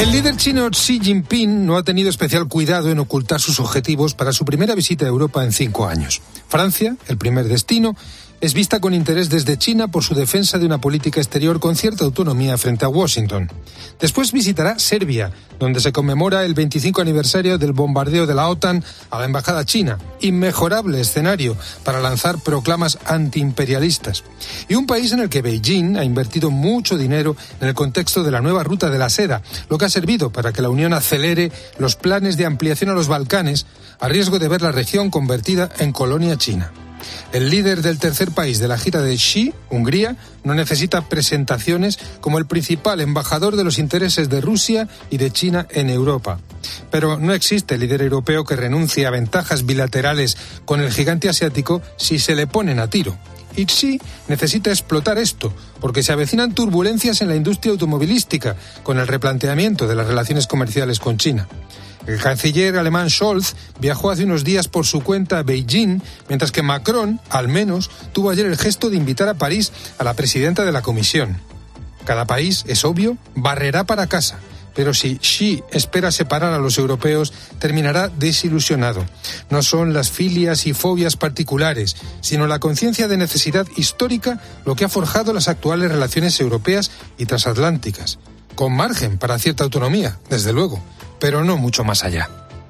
El líder chino Xi Jinping no ha tenido especial cuidado en ocultar sus objetivos para su primera visita a Europa en 5 años. Francia, el primer destino, es vista con interés desde China por su defensa de una política exterior con cierta autonomía frente a Washington. Después visitará Serbia, donde se conmemora el 25 aniversario del bombardeo de la OTAN a la embajada china. Inmejorable escenario para lanzar proclamas antiimperialistas. Y un país en el que Beijing ha invertido mucho dinero en el contexto de la nueva ruta de la seda, lo que ha servido para que la Unión acelere los planes de ampliación a los Balcanes, a riesgo de ver la región convertida en colonia china. El líder del tercer país de la gira de Xi, Hungría, no necesita presentaciones como el principal embajador de los intereses de Rusia y de China en Europa. Pero no existe líder europeo que renuncie a ventajas bilaterales con el gigante asiático si se le ponen a tiro. Y Xi necesita explotar esto, porque se avecinan turbulencias en la industria automovilística con el replanteamiento de las relaciones comerciales con China. El canciller alemán Scholz viajó hace unos días por su cuenta a Beijing, mientras que Macron, al menos, tuvo ayer el gesto de invitar a París a la presidenta de la Comisión. Cada país, es obvio, barrerá para casa, pero si Xi espera separar a los europeos, terminará desilusionado. No son las filias y fobias particulares, sino la conciencia de necesidad histórica lo que ha forjado las actuales relaciones europeas y transatlánticas, con margen para cierta autonomía, desde luego, pero no mucho más allá.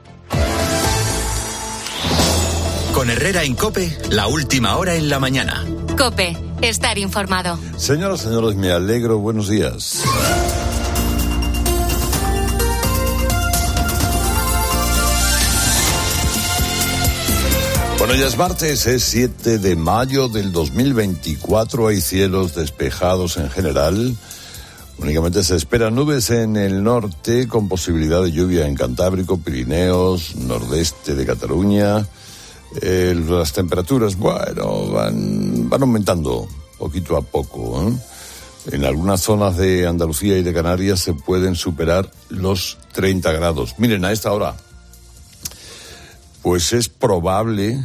Con Herrera en COPE, la última hora en la mañana. COPE, estar informado. Señoras, señores, me alegro. Buenos días. Bueno, ya es martes, es 7 de mayo del 2024. Hay cielos despejados en general. Únicamente se esperan nubes en el norte con posibilidad de lluvia en Cantábrico, Pirineos, nordeste de Cataluña. Las temperaturas, bueno, van aumentando poquito a poco, ¿eh? En algunas zonas de Andalucía y de Canarias se pueden superar los 30 grados. Miren, a esta hora, pues es probable,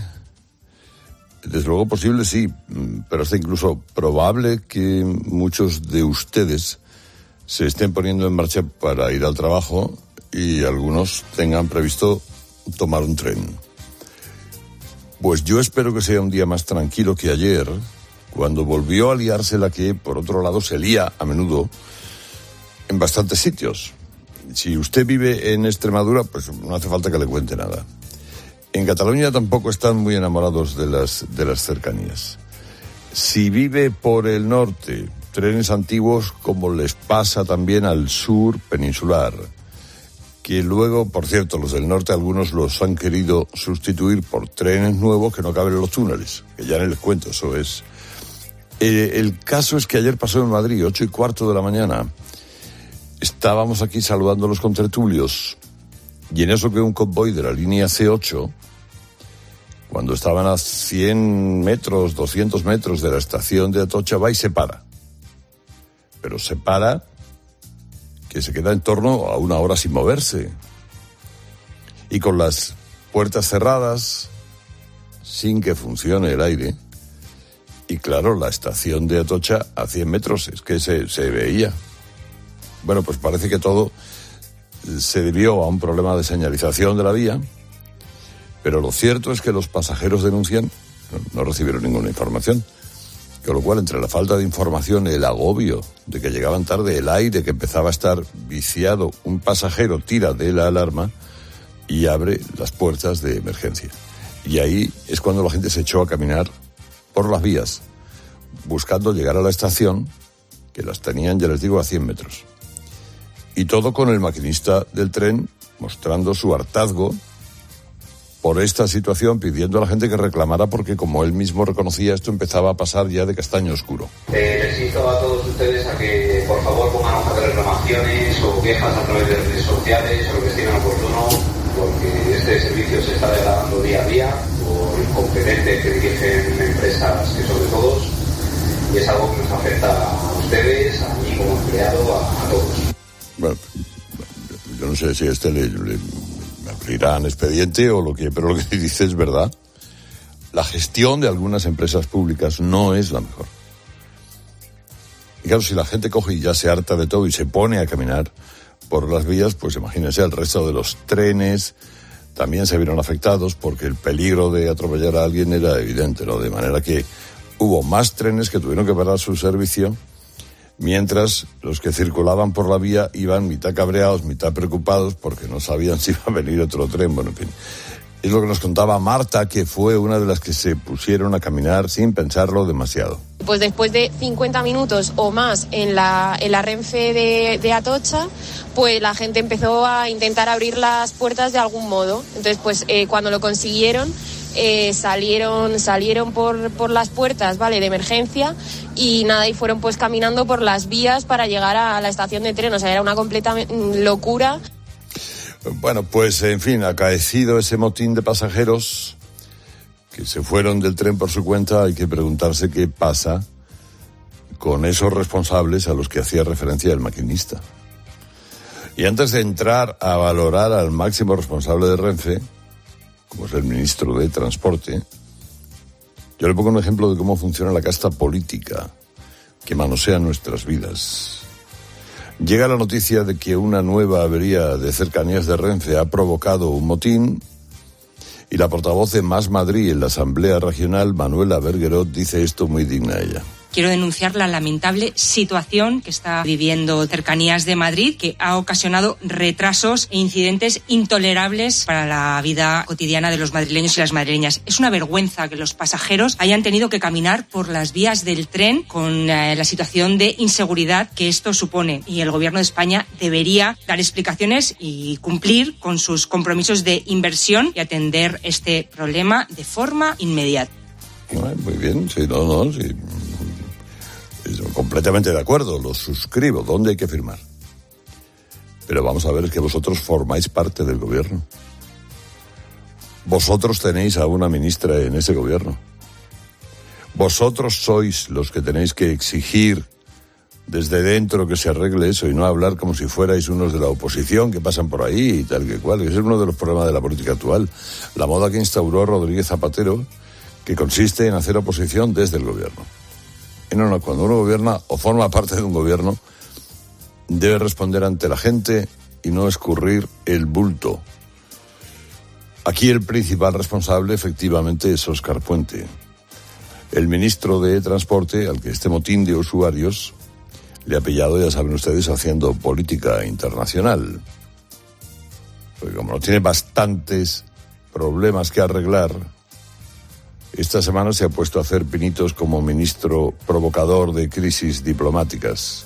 desde luego posible sí, pero hasta incluso probable que muchos de ustedes se estén poniendo en marcha para ir al trabajo y algunos tengan previsto tomar un tren. Pues yo espero que sea un día más tranquilo que ayer, cuando volvió a liarse la que, por otro lado, se lía a menudo en bastantes sitios. Si usted vive en Extremadura, pues no hace falta que le cuente nada. En Cataluña tampoco están muy enamorados de las cercanías. Si vive por el norte, trenes antiguos como les pasa también al sur peninsular, que luego, por cierto, los del norte algunos los han querido sustituir por trenes nuevos que no caben en los túneles, que ya no les cuento, eso es. El caso es que ayer pasó en Madrid, 8:15 de la mañana, estábamos aquí saludando a los contertulios, y en eso que un convoy de la línea C8, cuando estaban a 100 metros, 200 metros de la estación de Atocha, va y se para. Pero se para, que se queda en torno a 1 hora sin moverse. Y con las puertas cerradas, sin que funcione el aire. Y claro, la estación de Atocha a 100 metros, es que se veía. Bueno, pues parece que todo se debió a un problema de señalización de la vía, pero lo cierto es que los pasajeros denuncian, no recibieron ninguna información. Con lo cual, entre la falta de información, el agobio de que llegaban tarde, el aire que empezaba a estar viciado, un pasajero tira de la alarma y abre las puertas de emergencia. Y ahí es cuando la gente se echó a caminar por las vías, buscando llegar a la estación, que las tenían, ya les digo, a 100 metros. Y todo con el maquinista del tren mostrando su hartazgo por esta situación, pidiendo a la gente que reclamara, porque como él mismo reconocía, esto empezaba a pasar ya de castaño oscuro. Les invito a todos ustedes a que por favor pongan hojas de reclamaciones o quejas a través de redes sociales o lo que estimen oportuno, porque este servicio se está degradando día a día por incompetentes que dirigen empresas que son de todos, y es algo que nos afecta a ustedes, a mí como empleado, a todos. Bueno, yo no sé si le abrirán expediente o pero lo que dice es verdad. La gestión de algunas empresas públicas no es la mejor. Y claro, si la gente coge y ya se harta de todo y se pone a caminar, por las vías, pues imagínense, el resto de los trenes también se vieron afectados porque el peligro de atropellar a alguien era evidente, ¿no? De manera que hubo más trenes que tuvieron que parar su servicio, mientras los que circulaban por la vía iban mitad cabreados, mitad preocupados, porque no sabían si iba a venir otro tren. Bueno, en fin. Es lo que nos contaba Marta, que fue una de las que se pusieron a caminar sin pensarlo demasiado. Pues después de 50 minutos o más en la Renfe de Atocha, pues la gente empezó a intentar abrir las puertas de algún modo. Entonces, pues cuando lo consiguieron, salieron por las puertas, ¿vale?, de emergencia, y nada, y fueron pues caminando por las vías para llegar a la estación de tren. O sea, era una completa locura. Bueno, pues en fin, acaecido ese motín de pasajeros que se fueron del tren por su cuenta, hay que preguntarse qué pasa con esos responsables a los que hacía referencia el maquinista. Y antes de entrar a valorar al máximo responsable de Renfe, como es el ministro de Transporte, yo le pongo un ejemplo de cómo funciona la casta política que manosea nuestras vidas. Llega la noticia de que una nueva avería de cercanías de Renfe ha provocado un motín, y la portavoz de Más Madrid en la Asamblea Regional, Manuela Berguerot, dice esto muy digna a ella. Quiero denunciar la lamentable situación que está viviendo Cercanías de Madrid, que ha ocasionado retrasos e incidentes intolerables para la vida cotidiana de los madrileños y las madrileñas. Es una vergüenza que los pasajeros hayan tenido que caminar por las vías del tren con la situación de inseguridad que esto supone. Y el Gobierno de España debería dar explicaciones y cumplir con sus compromisos de inversión y atender este problema de forma inmediata. Muy bien, sí, sí. Completamente de acuerdo, lo suscribo. ¿Dónde hay que firmar? Pero vamos a ver, es que vosotros formáis parte del gobierno. Vosotros tenéis a una ministra en ese gobierno. Vosotros sois los que tenéis que exigir desde dentro que se arregle eso y no hablar como si fuerais unos de la oposición que pasan por ahí y tal que cual. Ese es uno de los problemas de la política actual. La moda que instauró Rodríguez Zapatero, que consiste en hacer oposición desde el gobierno. Y no, cuando uno gobierna o forma parte de un gobierno, debe responder ante la gente y no escurrir el bulto. Aquí el principal responsable, efectivamente, es Óscar Puente, el ministro de Transporte, al que este motín de usuarios le ha pillado, ya saben ustedes, haciendo política internacional. Porque como no tiene bastantes problemas que arreglar, esta semana se ha puesto a hacer pinitos como ministro provocador de crisis diplomáticas.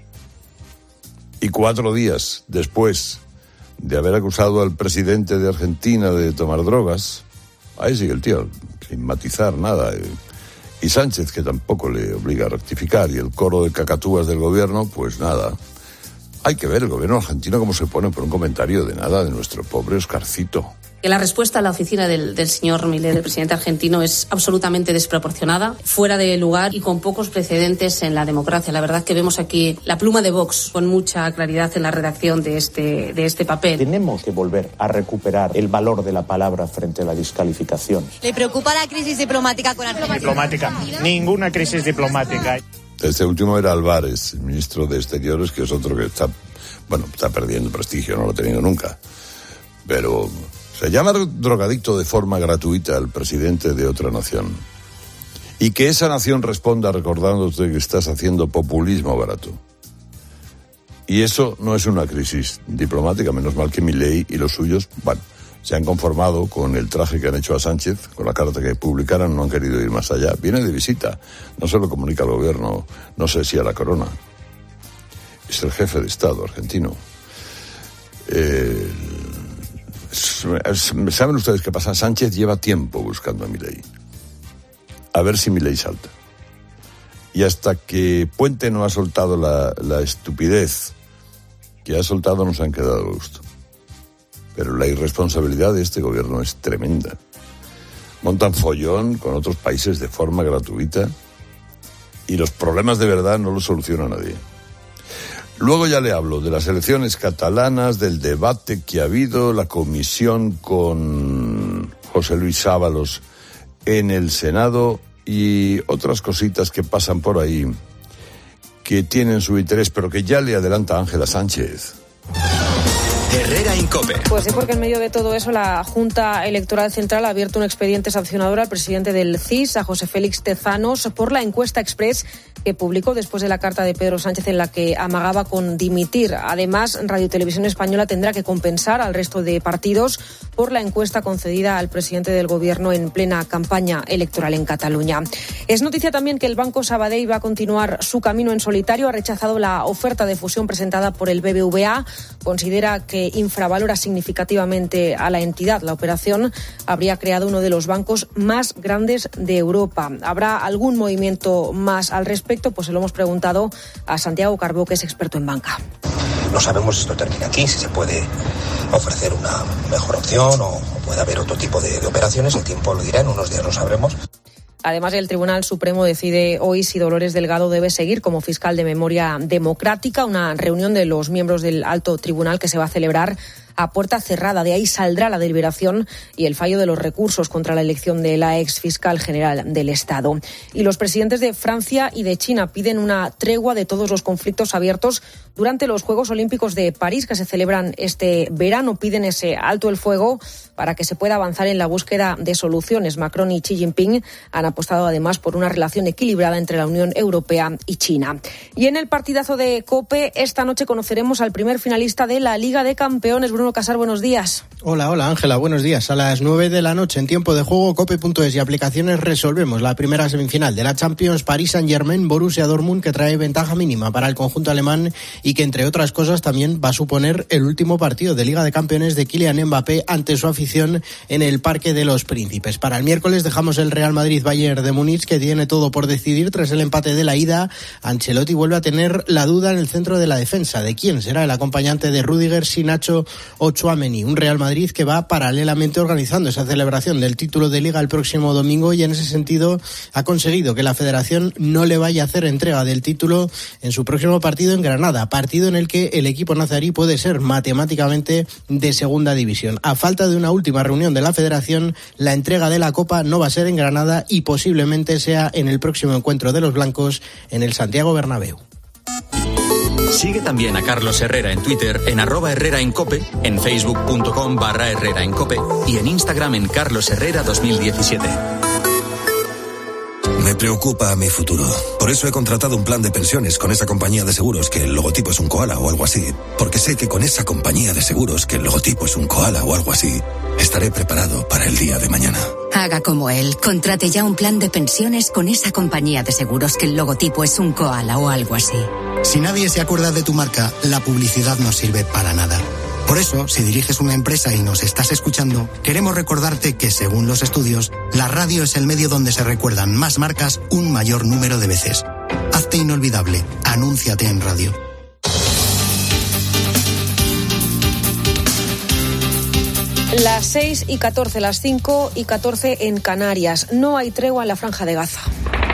Y 4 días después de haber acusado al presidente de Argentina de tomar drogas, ahí sigue el tío, sin matizar nada. Y Sánchez, que tampoco le obliga a rectificar, y el coro de cacatúas del gobierno, pues nada. Hay que ver el gobierno argentino cómo se pone por un comentario de nada de nuestro pobre Oscarcito. La respuesta a la oficina del señor Milei, del presidente argentino, es absolutamente desproporcionada, fuera de lugar y con pocos precedentes en la democracia. La verdad que vemos aquí la pluma de Vox con mucha claridad en la redacción de este papel. Tenemos que volver a recuperar el valor de la palabra frente a la descalificación. ¿Le preocupa la crisis diplomática con Argentina? Diplomática. Ninguna crisis diplomática. Este último era Álvarez, el ministro de Exteriores, que es otro que está perdiendo prestigio, no lo ha tenido nunca. Pero se llama drogadicto de forma gratuita al presidente de otra nación. Y que esa nación responda recordándote que estás haciendo populismo barato. Y eso no es una crisis diplomática, menos mal que Milei y los suyos, se han conformado con el traje que han hecho a Sánchez, con la carta que publicaran, no han querido ir más allá. Viene de visita, no se lo comunica al gobierno, no sé si a la corona. Es el jefe de Estado argentino. ¿Saben ustedes qué pasa? Sánchez lleva tiempo buscando a Milei. A ver si Milei salta. Y hasta que Puente no ha soltado la estupidez que ha soltado, nos han quedado a gusto. Pero la irresponsabilidad de este gobierno es tremenda. Montan follón con otros países de forma gratuita y los problemas de verdad no los soluciona nadie. Luego ya le hablo de las elecciones catalanas, del debate que ha habido, la comisión con José Luis Ábalos en el Senado y otras cositas que pasan por ahí que tienen su interés, pero que ya le adelanta Ángela Sánchez. Herrera Incope. Pues sí, porque en medio de todo eso la Junta Electoral Central ha abierto un expediente sancionador al presidente del CIS, a José Félix Tezanos, por la encuesta express que publicó después de la carta de Pedro Sánchez en la que amagaba con dimitir. Además, Radio Televisión Española tendrá que compensar al resto de partidos por la encuesta concedida al presidente del Gobierno en plena campaña electoral en Cataluña. Es noticia también que el Banco Sabadell va a continuar su camino en solitario. Ha rechazado la oferta de fusión presentada por el BBVA. Considera que infravalora significativamente a la entidad. La operación habría creado uno de los bancos más grandes de Europa. ¿Habrá algún movimiento más al respecto? Pues se lo hemos preguntado a Santiago Carbó, que es experto en banca. No sabemos si esto termina aquí, si se puede ofrecer una mejor opción o puede haber otro tipo de operaciones. El tiempo lo dirá, en unos días lo sabremos. Además, el Tribunal Supremo decide hoy si Dolores Delgado debe seguir como fiscal de memoria democrática. Una reunión de los miembros del alto tribunal que se va a celebrar a puerta cerrada. De ahí saldrá la deliberación y el fallo de los recursos contra la elección de la ex fiscal general del Estado. Y los presidentes de Francia y de China piden una tregua de todos los conflictos abiertos durante los Juegos Olímpicos de París, que se celebran este verano. Piden ese alto el fuego para que se pueda avanzar en la búsqueda de soluciones. Macron y Xi Jinping han apostado además por una relación equilibrada entre la Unión Europea y China. Y en el partidazo de COPE, esta noche conoceremos al primer finalista de la Liga de Campeones. Bruno Casar, buenos días. Hola Ángela, buenos días. A las 9 de la noche en tiempo de juego, cope.es y aplicaciones resolvemos la primera semifinal de la Champions. Paris Saint-Germain, Borussia Dortmund, que trae ventaja mínima para el conjunto alemán y que entre otras cosas también va a suponer el último partido de Liga de Campeones de Kylian Mbappé ante su afición en el Parque de los Príncipes. Para el miércoles dejamos el Real Madrid-Bayern de Múnich, que tiene todo por decidir tras el empate de la ida. Ancelotti vuelve a tener la duda en el centro de la defensa de quién será el acompañante de Rüdiger, si Nacho o Tchouaméni. Un Real Madrid que va paralelamente organizando esa celebración del título de Liga el próximo domingo, y en ese sentido ha conseguido que la Federación no le vaya a hacer entrega del título en su próximo partido en Granada, partido en el que el equipo nazarí puede ser matemáticamente de segunda división. A falta de una última reunión de la Federación, la entrega de la Copa no va a ser en Granada y posiblemente sea en el próximo encuentro de los blancos en el Santiago Bernabéu. Sigue también a Carlos Herrera en Twitter en @HerreraEnCope, en facebook.com/HerreraEnCope y en Instagram en carlosherrera2017. Me preocupa mi futuro. Por eso he contratado un plan de pensiones con esa compañía de seguros que el logotipo es un koala o algo así. Porque sé que con esa compañía de seguros que el logotipo es un koala o algo así, estaré preparado para el día de mañana. Haga como él. Contrate ya un plan de pensiones con esa compañía de seguros que el logotipo es un koala o algo así. Si nadie se acuerda de tu marca, la publicidad no sirve para nada. Por eso, si diriges una empresa y nos estás escuchando, queremos recordarte que, según los estudios, la radio es el medio donde se recuerdan más marcas un mayor número de veces. Hazte inolvidable. Anúnciate en radio. Las 6:14, las 5:14 en Canarias. No hay tregua en la Franja de Gaza.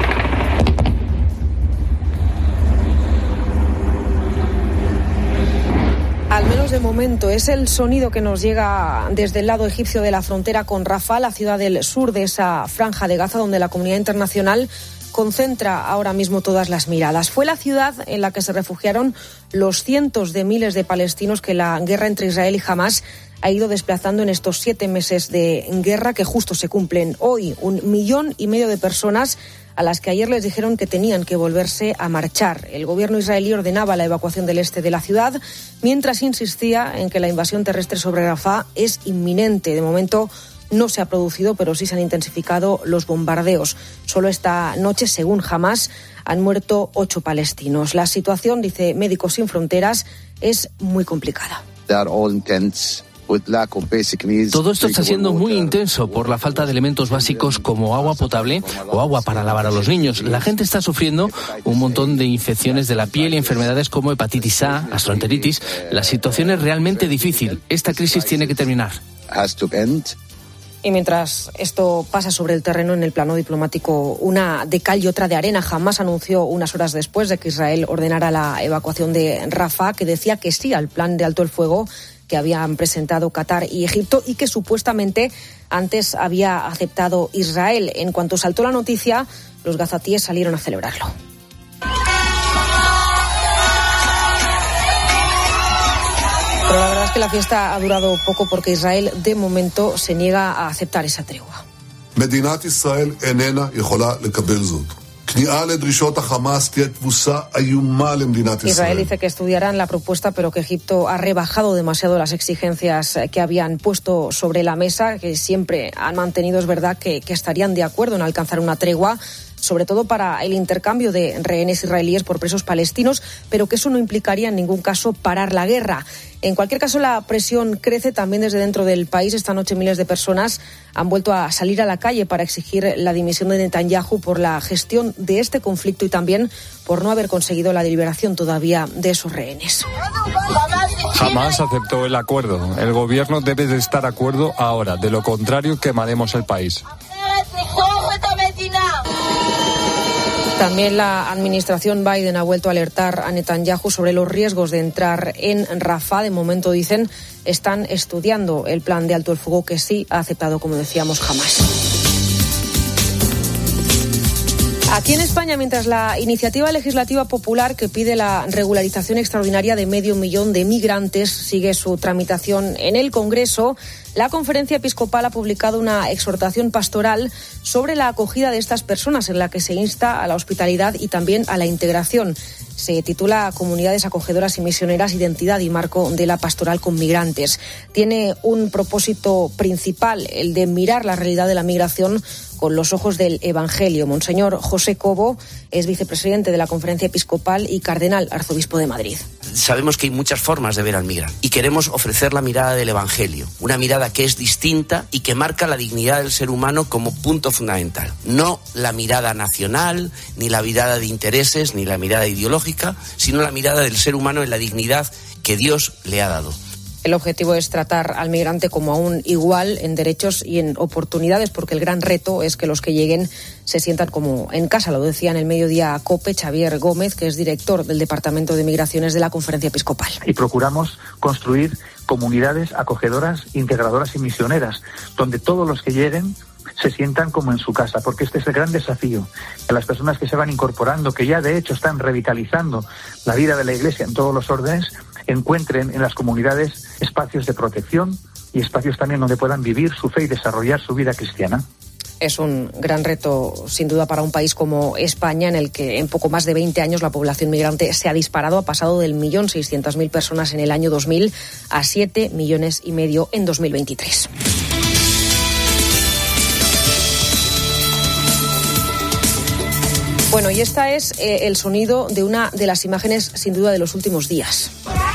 Al menos de momento es el sonido que nos llega desde el lado egipcio de la frontera con Rafah, la ciudad del sur de esa Franja de Gaza, donde la comunidad internacional concentra ahora mismo todas las miradas. Fue la ciudad en la que se refugiaron los cientos de miles de palestinos que la guerra entre Israel y Hamás ha ido desplazando en estos 7 meses de guerra que justo se cumplen hoy. 1,5 millones de personas a las que ayer les dijeron que tenían que volverse a marchar. El gobierno israelí ordenaba la evacuación del este de la ciudad, mientras insistía en que la invasión terrestre sobre Rafah es inminente. De momento no se ha producido, pero sí se han intensificado los bombardeos. Solo esta noche, según Hamás, han muerto 8 palestinos. La situación, dice Médicos Sin Fronteras, es muy complicada. Todo esto está siendo muy intenso por la falta de elementos básicos como agua potable o agua para lavar a los niños. La gente está sufriendo un montón de infecciones de la piel y enfermedades como hepatitis A, gastroenteritis. La situación es realmente difícil. Esta crisis tiene que terminar. Y mientras esto pasa sobre el terreno en el plano diplomático, una de cal y otra de arena. Hamás anunció unas horas después de que Israel ordenara la evacuación de Rafah, que decía que sí al plan de alto el fuego que habían presentado Qatar y Egipto y que supuestamente antes había aceptado Israel. En cuanto saltó la noticia, los gazatíes salieron a celebrarlo. Pero la verdad es que la fiesta ha durado poco porque Israel de momento se niega a aceptar esa tregua. מדינת ישראל איננה יכולה לקבל זאת. כניעה לדרישות החמאס תהיה תבוסה איומה למדינת ישראל. Israel dice que estudiarán la propuesta, pero que Egipto ha rebajado demasiado las exigencias que habían puesto sobre la mesa, que siempre han mantenido, es verdad, que estarían de acuerdo en alcanzar una tregua, sobre todo para el intercambio de rehenes israelíes por presos palestinos, pero que eso no implicaría en ningún caso parar la guerra. En cualquier caso, la presión crece también desde dentro del país. Esta noche miles de personas han vuelto a salir a la calle para exigir la dimisión de Netanyahu por la gestión de este conflicto y también por no haber conseguido la liberación todavía de esos rehenes. Jamás aceptó el acuerdo. El gobierno debe de estar de acuerdo ahora. De lo contrario, quemaremos el país. También la administración Biden ha vuelto a alertar a Netanyahu sobre los riesgos de entrar en Rafah. De momento, dicen, están estudiando el plan de alto el fuego que sí ha aceptado, como decíamos, Hamás. Aquí en España, mientras la iniciativa legislativa popular que pide la regularización extraordinaria de 500.000 de migrantes sigue su tramitación en el Congreso, la Conferencia Episcopal ha publicado una exhortación pastoral sobre la acogida de estas personas, en la que se insta a la hospitalidad y también a la integración. Se titula Comunidades acogedoras y misioneras, identidad y marco de la pastoral con migrantes. Tiene un propósito principal, el de mirar la realidad de la migración con los ojos del Evangelio. Monseñor José Cobo es vicepresidente de la Conferencia Episcopal y cardenal arzobispo de Madrid. Sabemos que hay muchas formas de ver al migrante y queremos ofrecer la mirada del Evangelio, una mirada que es distinta y que marca la dignidad del ser humano como punto fundamental. No la mirada nacional, ni la mirada de intereses, ni la mirada ideológica, sino la mirada del ser humano en la dignidad que Dios le ha dado. El objetivo es tratar al migrante como a un igual en derechos y en oportunidades, porque el gran reto es que los que lleguen se sientan como en casa. Lo decía en el Mediodía COPE Xavier Gómez, que es director del Departamento de Migraciones de la Conferencia Episcopal. Y procuramos construir comunidades acogedoras, integradoras y misioneras, donde todos los que lleguen se sientan como en su casa, porque este es el gran desafío, que las personas que se van incorporando, que ya de hecho están revitalizando la vida de la Iglesia en todos los órdenes, encuentren en las comunidades espacios de protección y espacios también donde puedan vivir su fe y desarrollar su vida cristiana. Es un gran reto, sin duda, para un país como España, en el que en poco más de 20 años la población migrante se ha disparado, ha pasado del 1.600.000 personas en el año 2000 a 7,5 millones en 2023. Bueno, y esta es el sonido de una de las imágenes, sin duda, de los últimos días.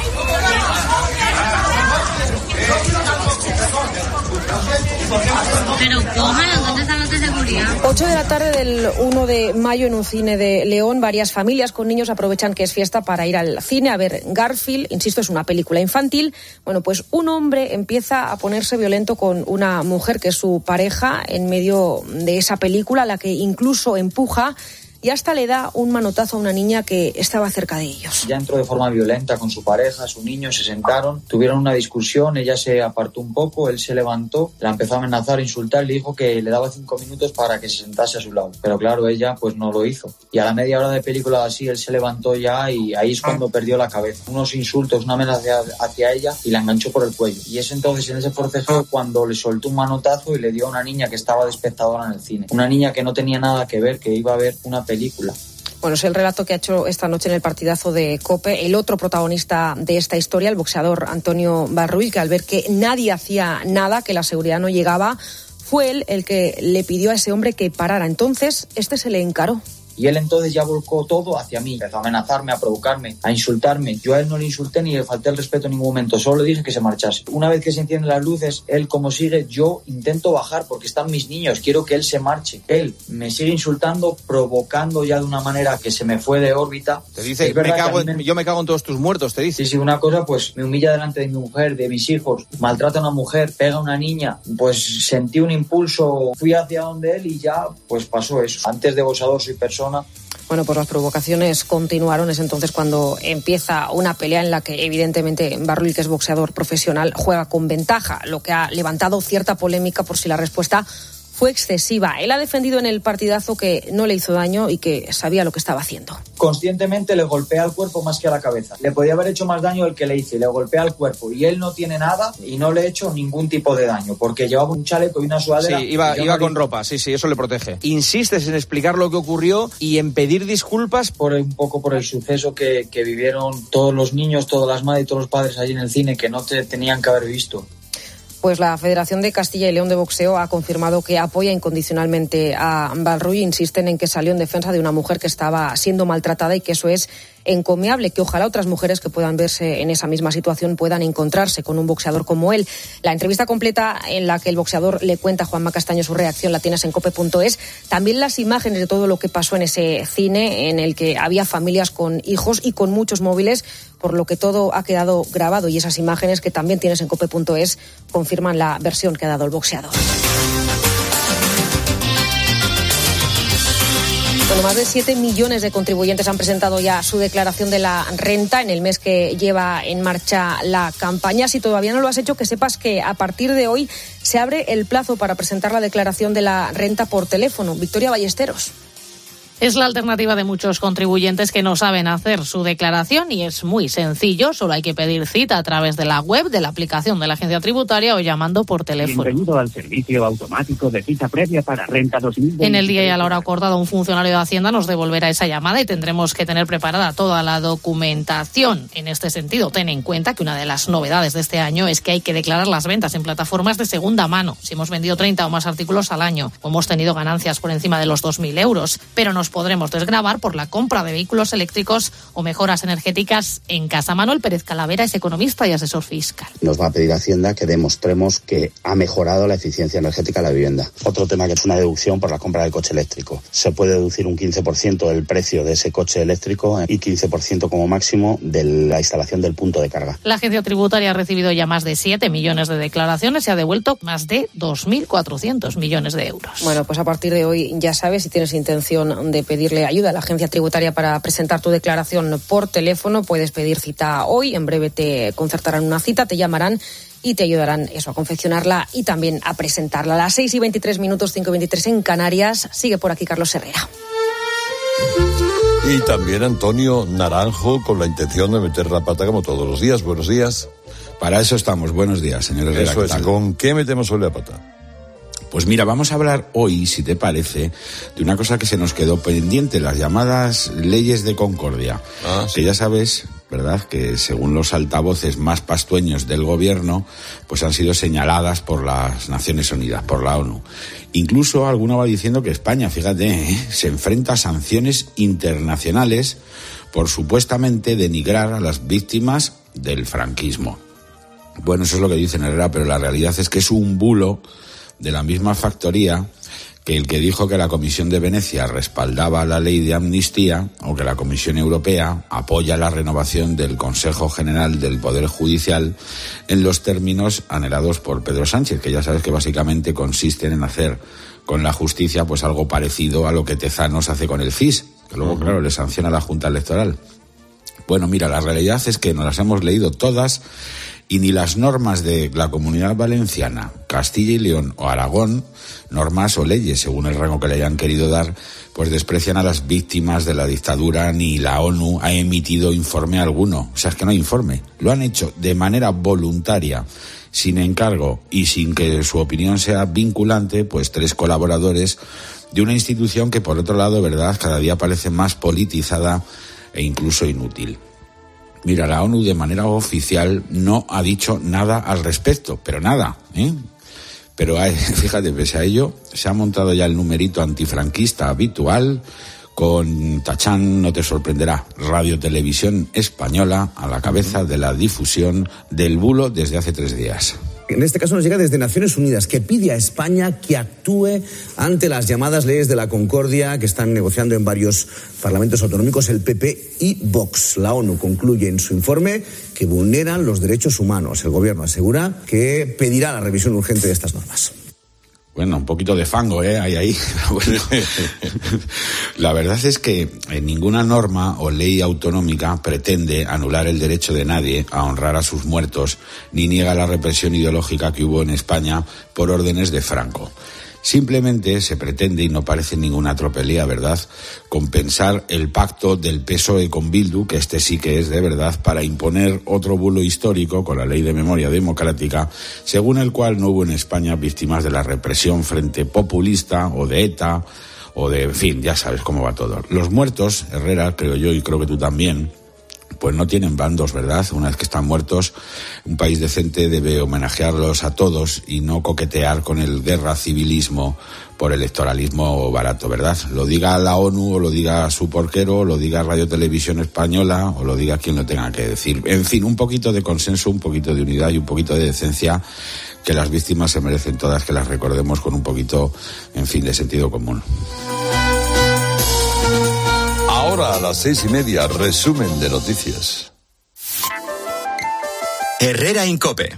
Pero cójalo, ¿dónde están los de seguridad? 8 de la tarde del 1 de mayo en un cine de León, varias familias con niños aprovechan que es fiesta para ir al cine a ver Garfield. Insisto, es una película infantil. Bueno, pues un hombre empieza a ponerse violento con una mujer que es su pareja en medio de esa película, a la que incluso empuja y hasta le da un manotazo a una niña que estaba cerca de ellos. Ya entró de forma violenta con su pareja, su niño, se sentaron, tuvieron una discusión, ella se apartó un poco, él se levantó, la empezó a amenazar, a insultar, le dijo que le daba 5 minutos para que se sentase a su lado. Pero claro, ella pues no lo hizo. Y a la media hora de película así, él se levantó ya y ahí es cuando perdió la cabeza. Unos insultos, una amenaza hacia ella y la enganchó por el cuello. Y es entonces en ese forcejeo cuando le soltó un manotazo y le dio a una niña que estaba de espectadora en el cine. Una niña que no tenía nada que ver, que iba a ver una película. Bueno, es el relato que ha hecho esta noche en el partidazo de COPE el otro protagonista de esta historia, el boxeador Antonio Barrull, que al ver que nadie hacía nada, que la seguridad no llegaba, fue él el que le pidió a ese hombre que parara. Entonces, este se le encaró. Y él entonces ya volcó todo hacia mí, empezó a amenazarme, a provocarme, a insultarme. Yo a él no le insulté ni le falté el respeto en ningún momento, solo le dije que se marchase. Una vez que se encienden las luces, él como sigue, yo intento bajar porque están mis niños, quiero que él se marche. Él me sigue insultando, provocando ya de una manera que se me fue de órbita. Te dice, yo me cago en todos tus muertos, te dice. Sí, una cosa, pues me humilla delante de mi mujer, de mis hijos, maltrata a una mujer, pega a una niña. Pues sentí un impulso, fui hacia donde él y ya pues pasó eso. Antes de boxeador soy persona. Bueno, pues las provocaciones continuaron. Es entonces cuando empieza una pelea en la que evidentemente Barrull, que es boxeador profesional, juega con ventaja, lo que ha levantado cierta polémica por si la respuesta fue excesiva. Él ha defendido en el partidazo que no le hizo daño y que sabía lo que estaba haciendo. Conscientemente le golpea al cuerpo más que a la cabeza. Le podía haber hecho más daño el que le hice, le golpea al cuerpo y él no tiene nada y no le he hecho ningún tipo de daño porque llevaba un chaleco y una sudadera. Sí, iba con ropa, sí, eso le protege. Insistes en explicar lo que ocurrió y en pedir disculpas. Un poco por el suceso que vivieron todos los niños, todas las madres y todos los padres allí en el cine que no te tenían que haber visto. Pues la Federación de Castilla y León de Boxeo ha confirmado que apoya incondicionalmente a Balrulli. Insisten en que salió en defensa de una mujer que estaba siendo maltratada y que eso es encomiable, que ojalá otras mujeres que puedan verse en esa misma situación puedan encontrarse con un boxeador como él. La entrevista completa en la que el boxeador le cuenta a Juanma Castaño su reacción la tienes en cope.es. También las imágenes de todo lo que pasó en ese cine en el que había familias con hijos y con muchos móviles, por lo que todo ha quedado grabado y esas imágenes que también tienes en cope.es confirman la versión que ha dado el boxeador. Bueno, más de 7 millones de contribuyentes han presentado ya su declaración de la renta en el mes que lleva en marcha la campaña. Si todavía no lo has hecho, que sepas que a partir de hoy se abre el plazo para presentar la declaración de la renta por teléfono. Victoria Ballesteros. Es la alternativa de muchos contribuyentes que no saben hacer su declaración y es muy sencillo. Solo hay que pedir cita a través de la web, de la aplicación de la agencia tributaria o llamando por teléfono. Bienvenido al servicio automático de cita previa para renta 2020. En el día y a la hora acordada, un funcionario de Hacienda nos devolverá esa llamada y tendremos que tener preparada toda la documentación. En este sentido, ten en cuenta que una de las novedades de este año es que hay que declarar las ventas en plataformas de segunda mano. Si hemos vendido 30 o más artículos al año o hemos tenido ganancias por encima de los 2.000 euros, pero nos podremos desgravar por la compra de vehículos eléctricos o mejoras energéticas en casa. Manuel Pérez Calavera es economista y asesor fiscal. Nos va a pedir Hacienda que demostremos que ha mejorado la eficiencia energética de la vivienda. Otro tema que es una deducción por la compra del coche eléctrico. Se puede deducir un 15% del precio de ese coche eléctrico y 15% como máximo de la instalación del punto de carga. La agencia tributaria ha recibido ya más de 7 millones de declaraciones y ha devuelto más de 2.400 millones de euros. Bueno, pues a partir de hoy ya sabes, si tienes intención de pedirle ayuda a la agencia tributaria para presentar tu declaración por teléfono, puedes pedir cita hoy. En breve te concertarán una cita, te llamarán y te ayudarán a confeccionarla y también a presentarla. A las 6:23, 5:23 en Canarias. Sigue por aquí Carlos Herrera. Y también Antonio Naranjo, con la intención de meter la pata como todos los días. Buenos días. Para eso estamos. Buenos días, señor Herrera. Eso es. ¿Con qué metemos hoy la pata? Pues mira, vamos a hablar hoy, si te parece, de una cosa que se nos quedó pendiente, las llamadas leyes de concordia. Sí. Que ya sabes, ¿verdad?, que según los altavoces más pastueños del gobierno, pues han sido señaladas por las Naciones Unidas, por la ONU. Incluso alguno va diciendo que España, fíjate, se enfrenta a sanciones internacionales por supuestamente denigrar a las víctimas del franquismo. Bueno, eso es lo que dicen, Herrera, pero la realidad es que es un bulo de la misma factoría que el que dijo que la Comisión de Venecia respaldaba la ley de amnistía o que la Comisión Europea apoya la renovación del Consejo General del Poder Judicial en los términos anhelados por Pedro Sánchez, que ya sabes que básicamente consisten en hacer con la justicia pues algo parecido a lo que Tezanos hace con el CIS, que luego, claro, le sanciona a la Junta Electoral. Bueno, mira, la realidad es que nos las hemos leído todas y ni las normas de la Comunidad Valenciana, Castilla y León o Aragón, normas o leyes, según el rango que le hayan querido dar, pues desprecian a las víctimas de la dictadura, ni la ONU ha emitido informe alguno. O sea, es que no hay informe. Lo han hecho de manera voluntaria, sin encargo y sin que su opinión sea vinculante, pues 3 colaboradores de una institución que, por otro lado, verdad, cada día parece más politizada e incluso inútil. Mira, la ONU de manera oficial no ha dicho nada al respecto, pero nada, ¿eh? Pero fíjate, pese a ello, se ha montado ya el numerito antifranquista habitual con Tachán, no te sorprenderá, Radio Televisión Española a la cabeza de la difusión del bulo desde hace 3 días. En este caso nos llega desde Naciones Unidas, que pide a España que actúe ante las llamadas leyes de la concordia que están negociando en varios parlamentos autonómicos el PP y Vox. La ONU concluye en su informe que vulneran los derechos humanos. El gobierno asegura que pedirá la revisión urgente de estas normas. Bueno, un poquito de fango, hay ahí. Bueno, la verdad es que ninguna norma o ley autonómica pretende anular el derecho de nadie a honrar a sus muertos, ni niega la represión ideológica que hubo en España por órdenes de Franco. Simplemente se pretende, y no parece ninguna tropelía, ¿verdad?, compensar el pacto del PSOE con Bildu, que este sí que es de verdad, para imponer otro bulo histórico con la Ley de Memoria Democrática, según el cual no hubo en España víctimas de la represión frente populista o de ETA o de, en fin, ya sabes cómo va todo. Los muertos, Herrera, creo yo, y creo que tú también, pues no tienen bandos, ¿verdad? Una vez que están muertos, un país decente debe homenajearlos a todos y no coquetear con el guerra civilismo por electoralismo barato, ¿verdad? Lo diga la ONU, o lo diga su porquero, o lo diga Radio Televisión Española, o lo diga quien lo tenga que decir. En fin, un poquito de consenso, un poquito de unidad y un poquito de decencia, que las víctimas se merecen todas, que las recordemos con un poquito, en fin, de sentido común. Ahora a las 6:30, resumen de noticias. Herrera en COPE.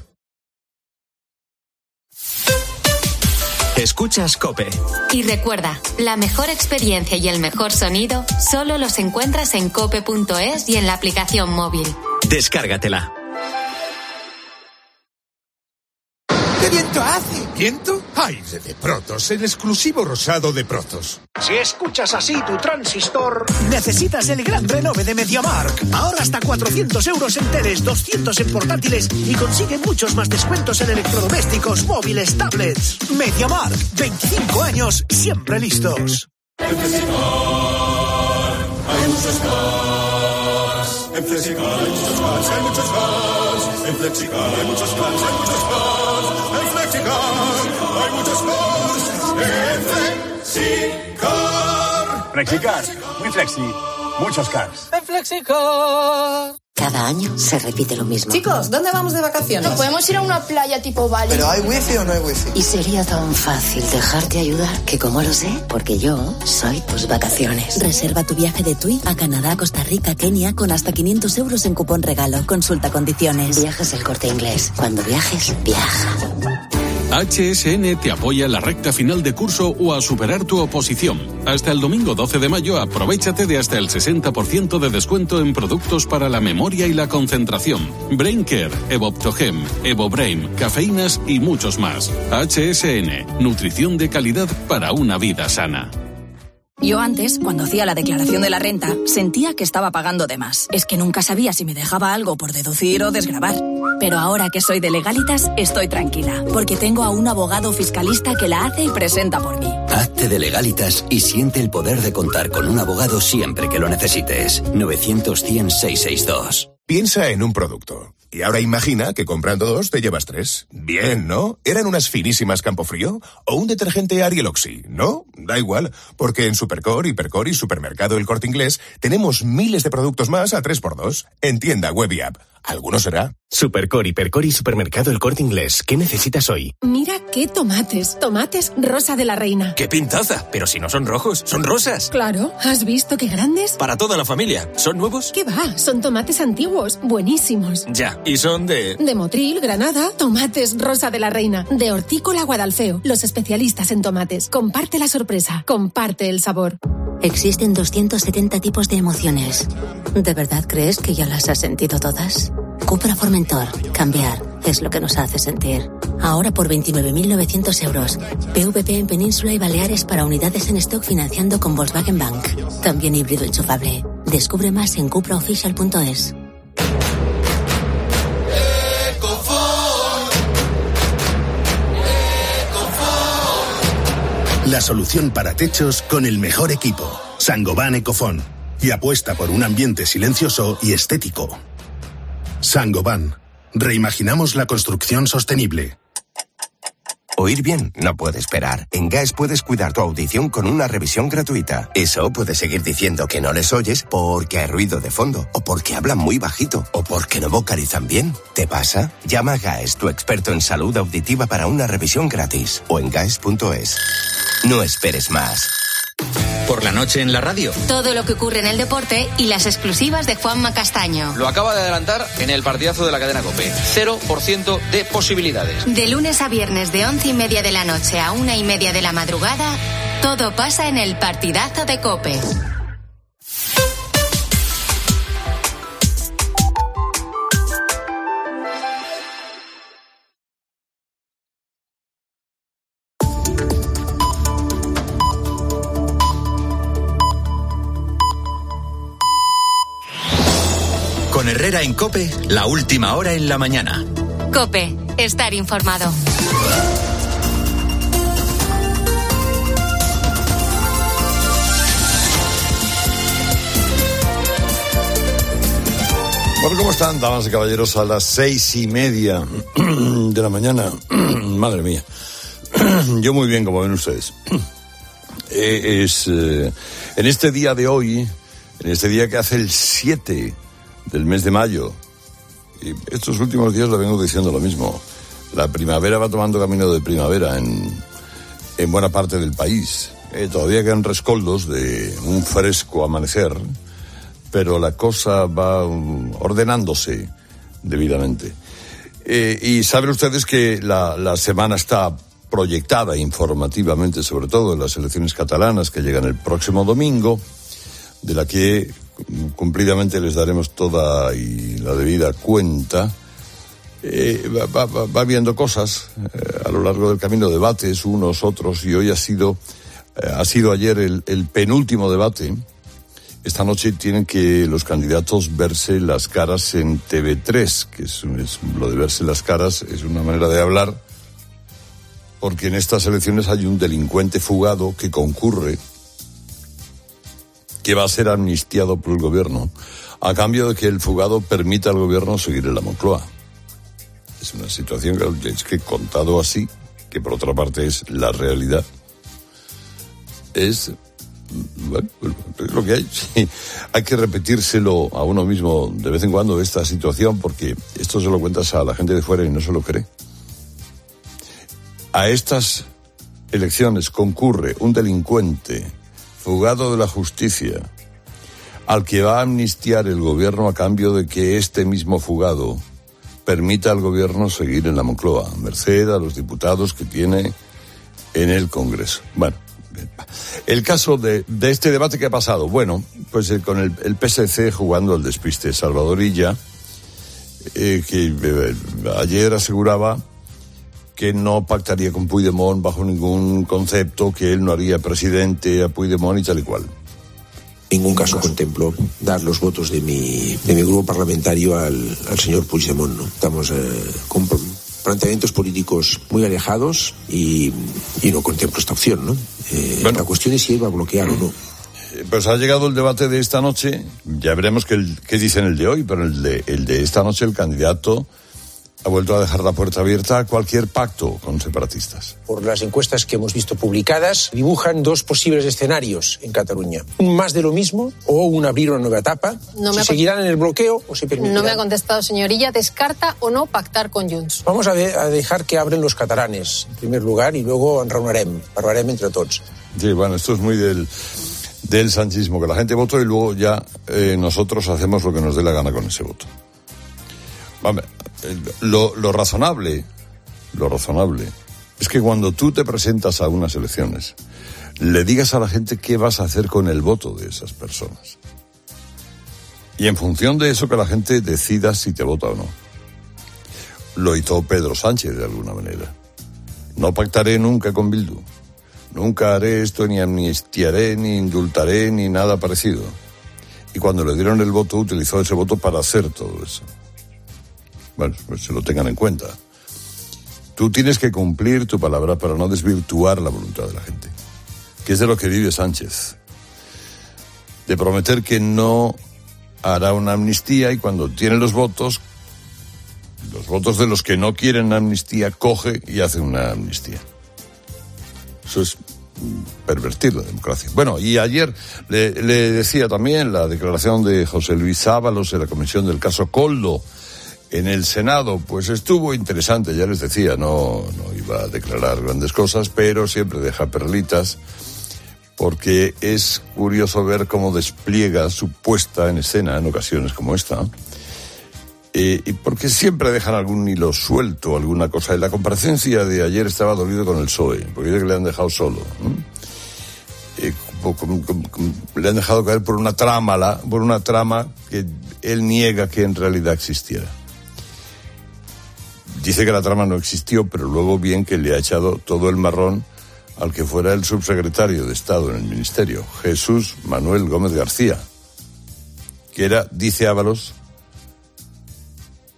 Escuchas COPE. Y recuerda, la mejor experiencia y el mejor sonido solo los encuentras en cope.es y en la aplicación móvil. Descárgatela. ¿Qué viento hace? ¿Viento? Aire de Protos, el exclusivo rosado de Protos. Si escuchas así tu transistor, necesitas el gran renove de MediaMarkt. Ahora hasta 400 euros en teles, 200 en portátiles y consigue muchos más descuentos en electrodomésticos, móviles, tablets. MediaMarkt, 25 años, siempre listos. En Flexicar hay muchos cars. En Flexicar hay muchos cars, hay muchos cars. En Flexicar hay muchos cars, hay muchos cars. En Flexicar hay muchos cars. En Flexicar. Flexicar, muy flexi, muchos cars. En Flexicar. Cada año se repite lo mismo. Chicos, ¿dónde vamos de vacaciones? ¿No podemos ir a una playa tipo Bali? ¿Pero hay wifi o no hay wifi? Y sería tan fácil dejarte ayudar que como lo sé, porque yo soy tus vacaciones. Reserva tu viaje de TUI a Canadá, Costa Rica, Kenia con hasta 500 euros en cupón regalo. Consulta condiciones. Viajes El Corte Inglés. Cuando viajes, viaja. HSN te apoya en la recta final de curso o a superar tu oposición. Hasta el domingo 12 de mayo aprovéchate de hasta el 60% de descuento en productos para la memoria y la concentración. BrainCare, Evoptogem, EvoBrain, cafeínas y muchos más. HSN, nutrición de calidad para una vida sana. Yo antes, cuando hacía la declaración de la renta, sentía que estaba pagando de más. Es que nunca sabía si me dejaba algo por deducir o desgravar. Pero ahora que soy de Legalitas, estoy tranquila, porque tengo a un abogado fiscalista que la hace y presenta por mí. Hazte de Legalitas y siente el poder de contar con un abogado siempre que lo necesites. 900-100-662. Piensa en un producto. Y ahora imagina que comprando 2 te llevas 3. Bien, ¿no? ¿Eran unas finísimas Campofrío? ¿O un detergente Ariel Oxy? ¿No? Da igual, porque en Supercore, Hipercore y Supermercado El Corte Inglés tenemos miles de productos más a 3x2. En tienda, web y app. ¿Alguno será? Supercore, Hipercore y Supermercado El Corte Inglés. ¿Qué necesitas hoy? Mira qué tomates. Tomates Rosa de la Reina. ¡Qué pintaza! Pero si no son rojos, son rosas. Claro, ¿has visto qué grandes? Para toda la familia. ¿Son nuevos? ¿Qué va? Son tomates antiguos, buenísimos. Ya, y son de... De Motril, Granada, tomates Rosa de la Reina. De Hortícola Guadalfeo, los especialistas en tomates. Comparte la sorpresa, comparte el sabor. Existen 270 tipos de emociones. ¿De verdad crees que ya las has sentido todas? Cupra Formentor. Cambiar es lo que nos hace sentir. Ahora por 29.900 euros. PVP en Península y Baleares para unidades en stock financiando con Volkswagen Bank. También híbrido enchufable. Descubre más en cupraofficial.es. La solución para techos con el mejor equipo. Saint-Gobain Ecofon. Y apuesta por un ambiente silencioso y estético. Saint-Gobain. Reimaginamos la construcción sostenible. Oír bien no puede esperar. En GAES puedes cuidar tu audición con una revisión gratuita. Eso puedes seguir diciendo que no les oyes porque hay ruido de fondo, o porque hablan muy bajito, o porque no vocalizan bien. ¿Te pasa? Llama a GAES, tu experto en salud auditiva, para una revisión gratis. O en GAES.es. No esperes más. Por la noche en la radio. Todo lo que ocurre en el deporte y las exclusivas de Juanma Castaño. Lo acaba de adelantar en el partidazo de la cadena COPE. 0% de posibilidades. De lunes a viernes de 11:30 de la noche a 1:30 de la madrugada, todo pasa en el partidazo de COPE. Con Herrera en COPE, la última hora en la mañana. COPE, estar informado. Bueno, ¿cómo están, damas y caballeros? A las 6:30 de la mañana. Madre mía. Yo muy bien, como ven ustedes. En este día de hoy, en este día que hace el 7 del mes de mayo, y estos últimos días lo vengo diciendo lo mismo, la primavera va tomando camino de primavera en buena parte del país. Todavía quedan rescoldos de un fresco amanecer, pero la cosa va ordenándose debidamente. Y saben ustedes que la semana está proyectada informativamente, sobre todo en las elecciones catalanas que llegan el próximo domingo, de la que cumplidamente les daremos toda y la debida cuenta. Va viendo cosas a lo largo del camino, debates, unos, otros, y hoy ha sido ayer el penúltimo debate. Esta noche tienen que los candidatos verse las caras en TV3, que es lo de verse las caras, es una manera de hablar, porque en estas elecciones hay un delincuente fugado que concurre, que va a ser amnistiado por el gobierno, a cambio de que el fugado permita al gobierno seguir en la Moncloa. Es una situación que es que, contado así, que por otra parte es la realidad, es lo que hay. Sí, hay que repetírselo a uno mismo de vez en cuando esta situación, porque esto se lo cuentas a la gente de fuera y no se lo cree. A estas elecciones concurre un delincuente fugado de la justicia, al que va a amnistiar el gobierno a cambio de que este mismo fugado permita al gobierno seguir en la Moncloa, merced a los diputados que tiene en el Congreso. Bueno, el caso de este debate que ha pasado, bueno, pues con el PSC jugando al despiste. Salvador Illa, que ayer aseguraba que no pactaría con Puigdemont bajo ningún concepto, que él no haría presidente a Puigdemont y tal y cual. En ningún caso contemplo dar los votos de mi grupo parlamentario al señor Puigdemont, ¿no? Estamos con planteamientos políticos muy alejados y no contemplo esta opción, ¿no? Bueno, la cuestión es si él va a bloquear o no. Pues ha llegado el debate de esta noche, ya veremos qué dicen el de hoy, pero el de esta noche el candidato ha vuelto a dejar la puerta abierta a cualquier pacto con separatistas. Por las encuestas que hemos visto publicadas, dibujan dos posibles escenarios en Cataluña. Un más de lo mismo o un abrir una nueva etapa. ¿Seguirán en el bloqueo o se permitirán? No me ha contestado, señorilla. ¿Descarta o no pactar con Junts? Vamos a dejar que abren los catalanes, en primer lugar, y luego enraonarem entre tots. Sí, bueno, esto es muy del sanchismo, que la gente votó y luego ya nosotros hacemos lo que nos dé la gana con ese voto. Vamos, lo razonable es que cuando tú te presentas a unas elecciones, le digas a la gente qué vas a hacer con el voto de esas personas. Y en función de eso que la gente decida si te vota o no. Lo hizo Pedro Sánchez de alguna manera. No pactaré nunca con Bildu. Nunca haré esto, ni amnistiaré, ni indultaré, ni nada parecido. Y cuando le dieron el voto, utilizó ese voto para hacer todo eso. Bueno, pues se lo tengan en cuenta. Tú tienes que cumplir tu palabra para no desvirtuar la voluntad de la gente, que es de lo que vive Sánchez. De prometer que no hará una amnistía y cuando tiene los votos de los que no quieren amnistía, coge y hace una amnistía. Eso es pervertir la democracia. Bueno, y ayer le decía también la declaración de José Luis Ábalos en la comisión del caso Koldo en el Senado, pues estuvo interesante, ya les decía, no iba a declarar grandes cosas, pero siempre deja perlitas, porque es curioso ver cómo despliega su puesta en escena en ocasiones como esta, y porque siempre dejan algún hilo suelto, alguna cosa. En la comparecencia de ayer estaba dolido con el PSOE, porque dice que le han dejado solo, le han dejado caer por una trama que él niega que en realidad existiera. Dice que la trama no existió, pero luego bien que le ha echado todo el marrón al que fuera el subsecretario de Estado en el Ministerio, Jesús Manuel Gómez García, que era, dice Ábalos,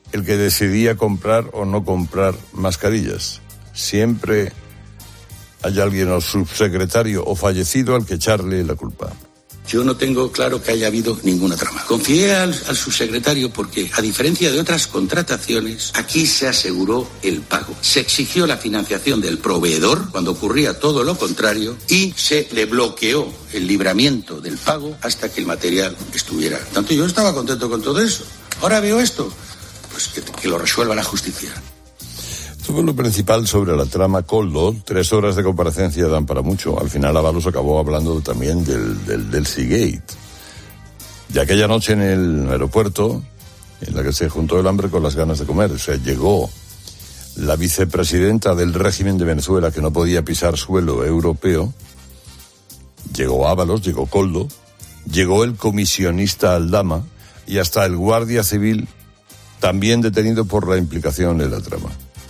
el que decidía comprar o no comprar mascarillas. Siempre hay alguien, o subsecretario o fallecido, al que echarle la culpa. Yo no tengo claro que haya habido ninguna trama. Confié al subsecretario porque, a diferencia de otras contrataciones, aquí se aseguró el pago. Se exigió la financiación del proveedor cuando ocurría todo lo contrario y se le bloqueó el libramiento del pago hasta que el material estuviera. Tanto yo estaba contento con todo eso. Ahora veo esto, pues que lo resuelva la justicia. Esto fue lo principal sobre la trama Koldo. 3 horas de comparecencia dan para mucho. Al final Ábalos acabó hablando también del Seagate. De aquella noche en el aeropuerto, en la que se juntó el hambre con las ganas de comer. O sea, llegó la vicepresidenta del régimen de Venezuela, que no podía pisar suelo europeo. Llegó Ábalos, llegó Koldo, llegó el comisionista Aldama y hasta el guardia civil, también detenido por la implicación en la trama.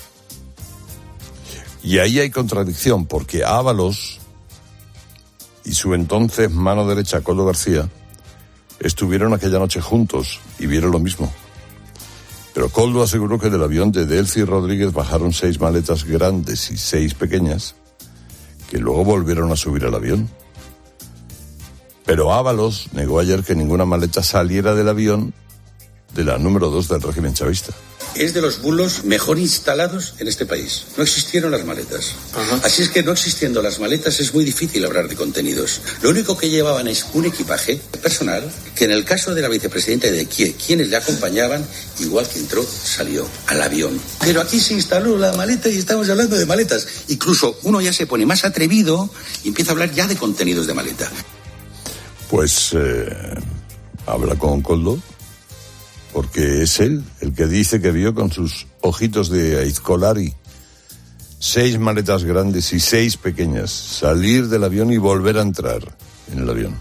Y ahí hay contradicción, porque Ábalos y su entonces mano derecha, Koldo García, estuvieron aquella noche juntos y vieron lo mismo. Pero Koldo aseguró que del avión de Delcy Rodríguez bajaron 6 maletas grandes y 6 pequeñas, que luego volvieron a subir al avión. Pero Ábalos negó ayer que ninguna maleta saliera del avión de la número 2 del régimen chavista. Es de los bulos mejor instalados en este país. No existieron las maletas. Así es que, no existiendo las maletas, es muy difícil hablar de contenidos. Lo único que llevaban es un equipaje personal que, en el caso de la vicepresidenta y de quienes le acompañaban, igual que entró, salió al avión. Pero aquí se instaló la maleta y estamos hablando de maletas. Incluso uno ya se pone más atrevido y empieza a hablar ya de contenidos de maleta. Pues habla con Koldo, porque es él el que dice que vio con sus ojitos de Aizkolari 6 maletas grandes y 6 pequeñas salir del avión y volver a entrar en el avión.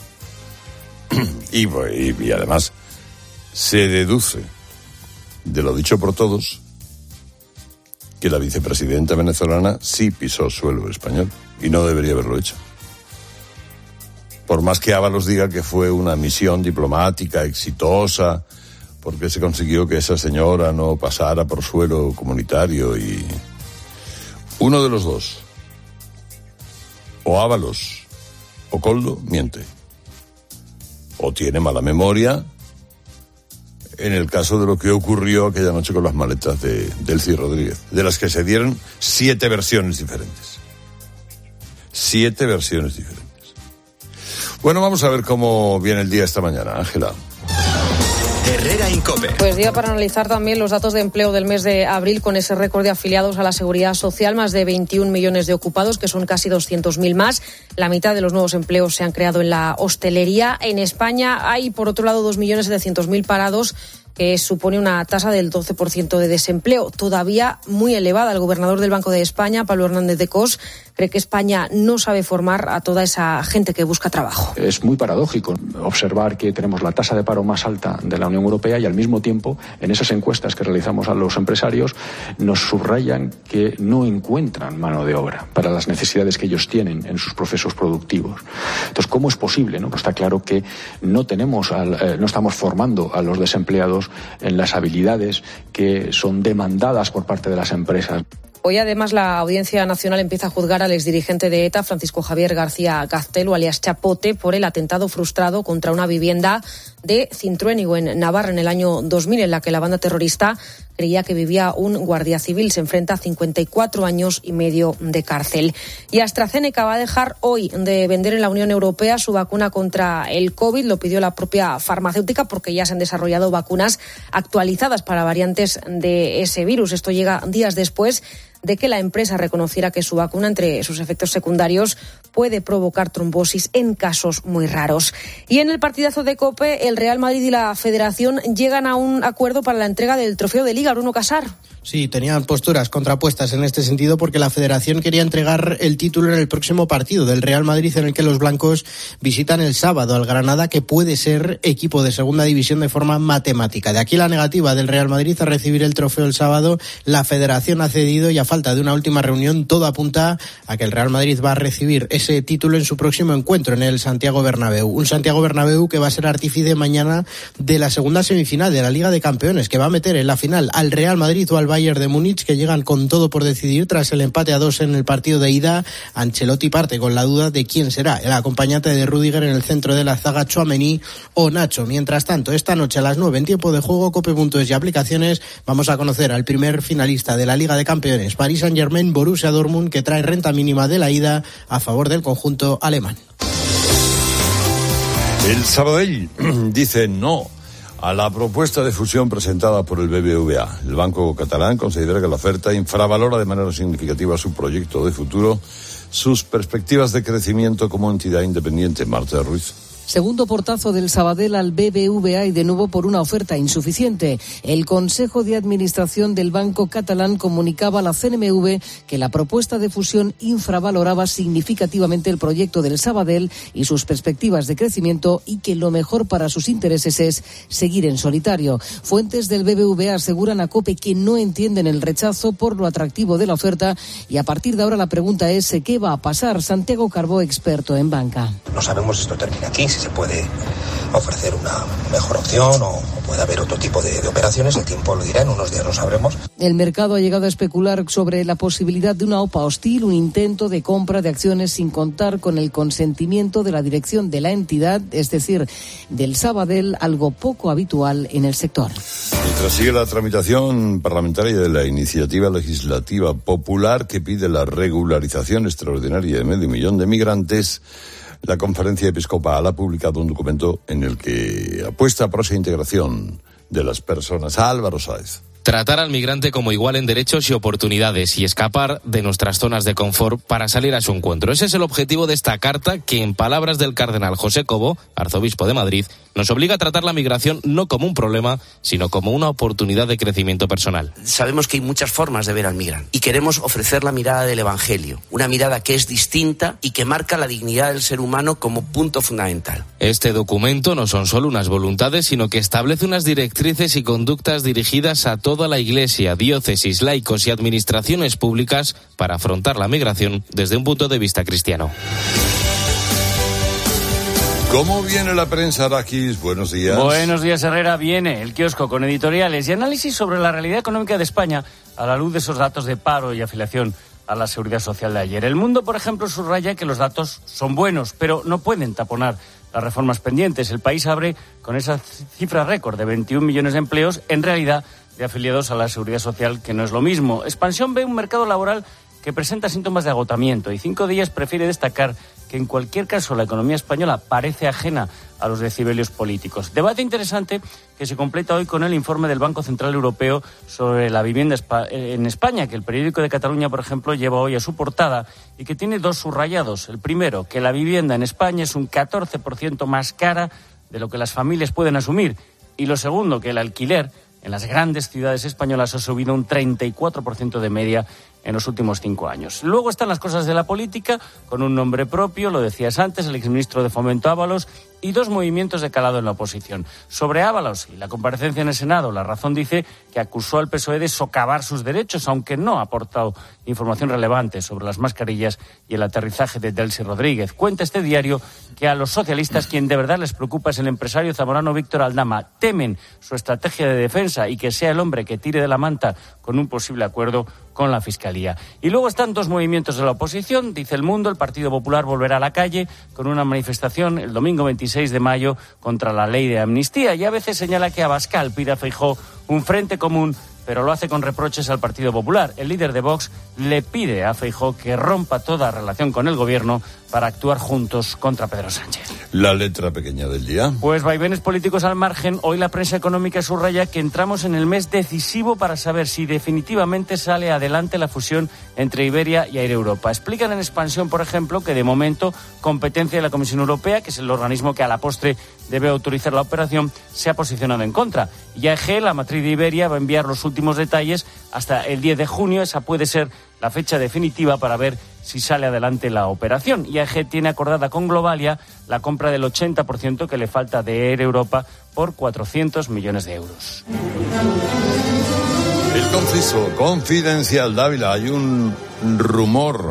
Y además se deduce de lo dicho por todos que la vicepresidenta venezolana sí pisó suelo español y no debería haberlo hecho. Por más que Ábalos diga que fue una misión diplomática exitosa, porque se consiguió que esa señora no pasara por suelo comunitario, y uno de los dos, o Ábalos o Koldo, miente. O tiene mala memoria en el caso de lo que ocurrió aquella noche con las maletas de Delcy Rodríguez, de las que se dieron 7 versiones diferentes. 7 versiones diferentes. Bueno, vamos a ver cómo viene el día esta mañana, Ángela. Herrera Incope. Pues día para analizar también los datos de empleo del mes de abril, con ese récord de afiliados a la Seguridad Social, más de 21 millones de ocupados, que son casi 200.000 más. La mitad de los nuevos empleos se han creado en la hostelería. En España hay, por otro lado, 2.700.000 parados, que supone una tasa del 12% de desempleo, todavía muy elevada. El gobernador del Banco de España, Pablo Hernández de Cos, cree que España no sabe formar a toda esa gente que busca trabajo. Es muy paradójico observar que tenemos la tasa de paro más alta de la Unión Europea y, al mismo tiempo, en esas encuestas que realizamos a los empresarios, nos subrayan que no encuentran mano de obra para las necesidades que ellos tienen en sus procesos productivos. Entonces, ¿cómo es posible? Pues está claro que no estamos formando a los desempleados en las habilidades que son demandadas por parte de las empresas. Hoy, además, la Audiencia Nacional empieza a juzgar al exdirigente de ETA, Francisco Javier García Gaztelu, alias Chapote, por el atentado frustrado contra una vivienda de Cintruénigo, en Navarra, en el año 2000, en la que la banda terrorista creía que vivía un guardia civil. Se enfrenta a 54 años y medio de cárcel. Y AstraZeneca va a dejar hoy de vender en la Unión Europea su vacuna contra el COVID. Lo pidió la propia farmacéutica, porque ya se han desarrollado vacunas actualizadas para variantes de ese virus. Esto llega días después de que la empresa reconociera que su vacuna, entre sus efectos secundarios, puede provocar trombosis en casos muy raros. Y en el partidazo de COPE, el Real Madrid y la Federación llegan a un acuerdo para la entrega del trofeo de Liga. Bruno Casar. Sí, tenían posturas contrapuestas en este sentido, porque la Federación quería entregar el título en el próximo partido del Real Madrid, en el que los blancos visitan el sábado al Granada, que puede ser equipo de segunda división de forma matemática. De aquí la negativa del Real Madrid a recibir el trofeo el sábado. La Federación ha cedido, y a falta falta de una última reunión, todo apunta a que el Real Madrid va a recibir ese título en su próximo encuentro en el Santiago Bernabéu. Un Santiago Bernabéu que va a ser artífice mañana de la segunda semifinal de la Liga de Campeones, que va a meter en la final al Real Madrid o al Bayern de Múnich, que llegan con todo por decidir tras el empate a 2 en el partido de ida. Ancelotti parte con la duda de quién será el acompañante de Rüdiger en el centro de la zaga, Tchouaméni o Nacho. Mientras tanto, esta noche a las 9 en tiempo de juego, Cope.es y aplicaciones, vamos a conocer al primer finalista de la Liga de Campeones, Paris Saint-Germain Borussia Dortmund, que trae renta mínima de la ida a favor del conjunto alemán. El Sabadell dice no a la propuesta de fusión presentada por el BBVA. El banco catalán considera que la oferta infravalora de manera significativa su proyecto de futuro, sus perspectivas de crecimiento como entidad independiente. Marta Ruiz. Segundo portazo del Sabadell al BBVA y de nuevo por una oferta insuficiente. El Consejo de Administración del Banco Catalán comunicaba a la CNMV que la propuesta de fusión infravaloraba significativamente el proyecto del Sabadell y sus perspectivas de crecimiento, y que lo mejor para sus intereses es seguir en solitario. Fuentes del BBVA aseguran a COPE que no entienden el rechazo por lo atractivo de la oferta, y a partir de ahora la pregunta es ¿qué va a pasar? Santiago Carbó, experto en banca. No sabemos si esto termina aquí, si se puede ofrecer una mejor opción o puede haber otro tipo de operaciones. El tiempo lo dirá, en unos días lo sabremos. El mercado ha llegado a especular sobre la posibilidad de una OPA hostil, un intento de compra de acciones sin contar con el consentimiento de la dirección de la entidad, es decir, del Sabadell, algo poco habitual en el sector. Mientras sigue la tramitación parlamentaria de la iniciativa legislativa popular que pide la regularización extraordinaria de 500.000 de migrantes, la Conferencia Episcopal ha publicado un documento en el que apuesta por esa integración de las personas. Álvaro Sáez. Tratar al migrante como igual en derechos y oportunidades y escapar de nuestras zonas de confort para salir a su encuentro. Ese es el objetivo de esta carta que, en palabras del cardenal José Cobo, arzobispo de Madrid, nos obliga a tratar la migración no como un problema, sino como una oportunidad de crecimiento personal. Sabemos que hay muchas formas de ver al migrante y queremos ofrecer la mirada del Evangelio, una mirada que es distinta y que marca la dignidad del ser humano como punto fundamental. Este documento no son solo unas voluntades, sino que establece unas directrices y conductas dirigidas a toda la Iglesia, diócesis, laicos y administraciones públicas para afrontar la migración desde un punto de vista cristiano. ¿Cómo viene la prensa, Arakis? Buenos días. Buenos días, Herrera. Viene el kiosco con editoriales y análisis sobre la realidad económica de España a la luz de esos datos de paro y afiliación a la Seguridad Social de ayer. El Mundo, por ejemplo, subraya que los datos son buenos, pero no pueden taponar las reformas pendientes. El País abre con esa cifra récord de 21 millones de empleos, en realidad de afiliados a la Seguridad Social, que no es lo mismo. Expansión ve un mercado laboral que presenta síntomas de agotamiento, y 5 Días prefiere destacar que en cualquier caso la economía española parece ajena a los decibelios políticos. Debate interesante que se completa hoy con el informe del Banco Central Europeo sobre la vivienda en España, que el periódico de Cataluña, por ejemplo, lleva hoy a su portada y que tiene 2 subrayados. El primero, que la vivienda en España es un 14% más cara de lo que las familias pueden asumir. Y lo segundo, que el alquiler en las grandes ciudades españolas ha subido un 34% de media en los últimos 5 años. Luego están las cosas de la política, con un nombre propio, lo decías antes, el exministro de Fomento Ábalos, y 2 movimientos de calado en la oposición. Sobre Ábalos y la comparecencia en el Senado, La Razón dice que acusó al PSOE de socavar sus derechos, aunque no ha aportado información relevante sobre las mascarillas y el aterrizaje de Delcy Rodríguez. Cuenta este diario que a los socialistas quien de verdad les preocupa es el empresario zamorano Víctor Aldama. Temen su estrategia de defensa y que sea el hombre que tire de la manta con un posible acuerdo con la Fiscalía. Y luego están 2 movimientos de la oposición. Dice El Mundo, el Partido Popular volverá a la calle con una manifestación el domingo 26 de mayo contra la ley de amnistía, y a veces señala que Abascal pide a Feijóo un frente común, pero lo hace con reproches al Partido Popular. El líder de Vox le pide a Feijóo que rompa toda relación con el gobierno para actuar juntos contra Pedro Sánchez. La letra pequeña del día. Pues vaivenes políticos al margen. Hoy la prensa económica subraya que entramos en el mes decisivo para saber si definitivamente sale adelante la fusión entre Iberia y Air Europa. Explican en Expansión, por ejemplo, que de momento competencia de la Comisión Europea, que es el organismo que a la postre debe autorizar la operación, se ha posicionado en contra. Y AEG, la matriz de Iberia, va a enviar los últimos detalles hasta el 10 de junio. Esa puede ser la fecha definitiva para ver si sale adelante la operación. IAG tiene acordada con Globalia la compra del 80% que le falta de Air Europa por 400 millones de euros. El conciso, confidencial, Dávila. Hay un rumor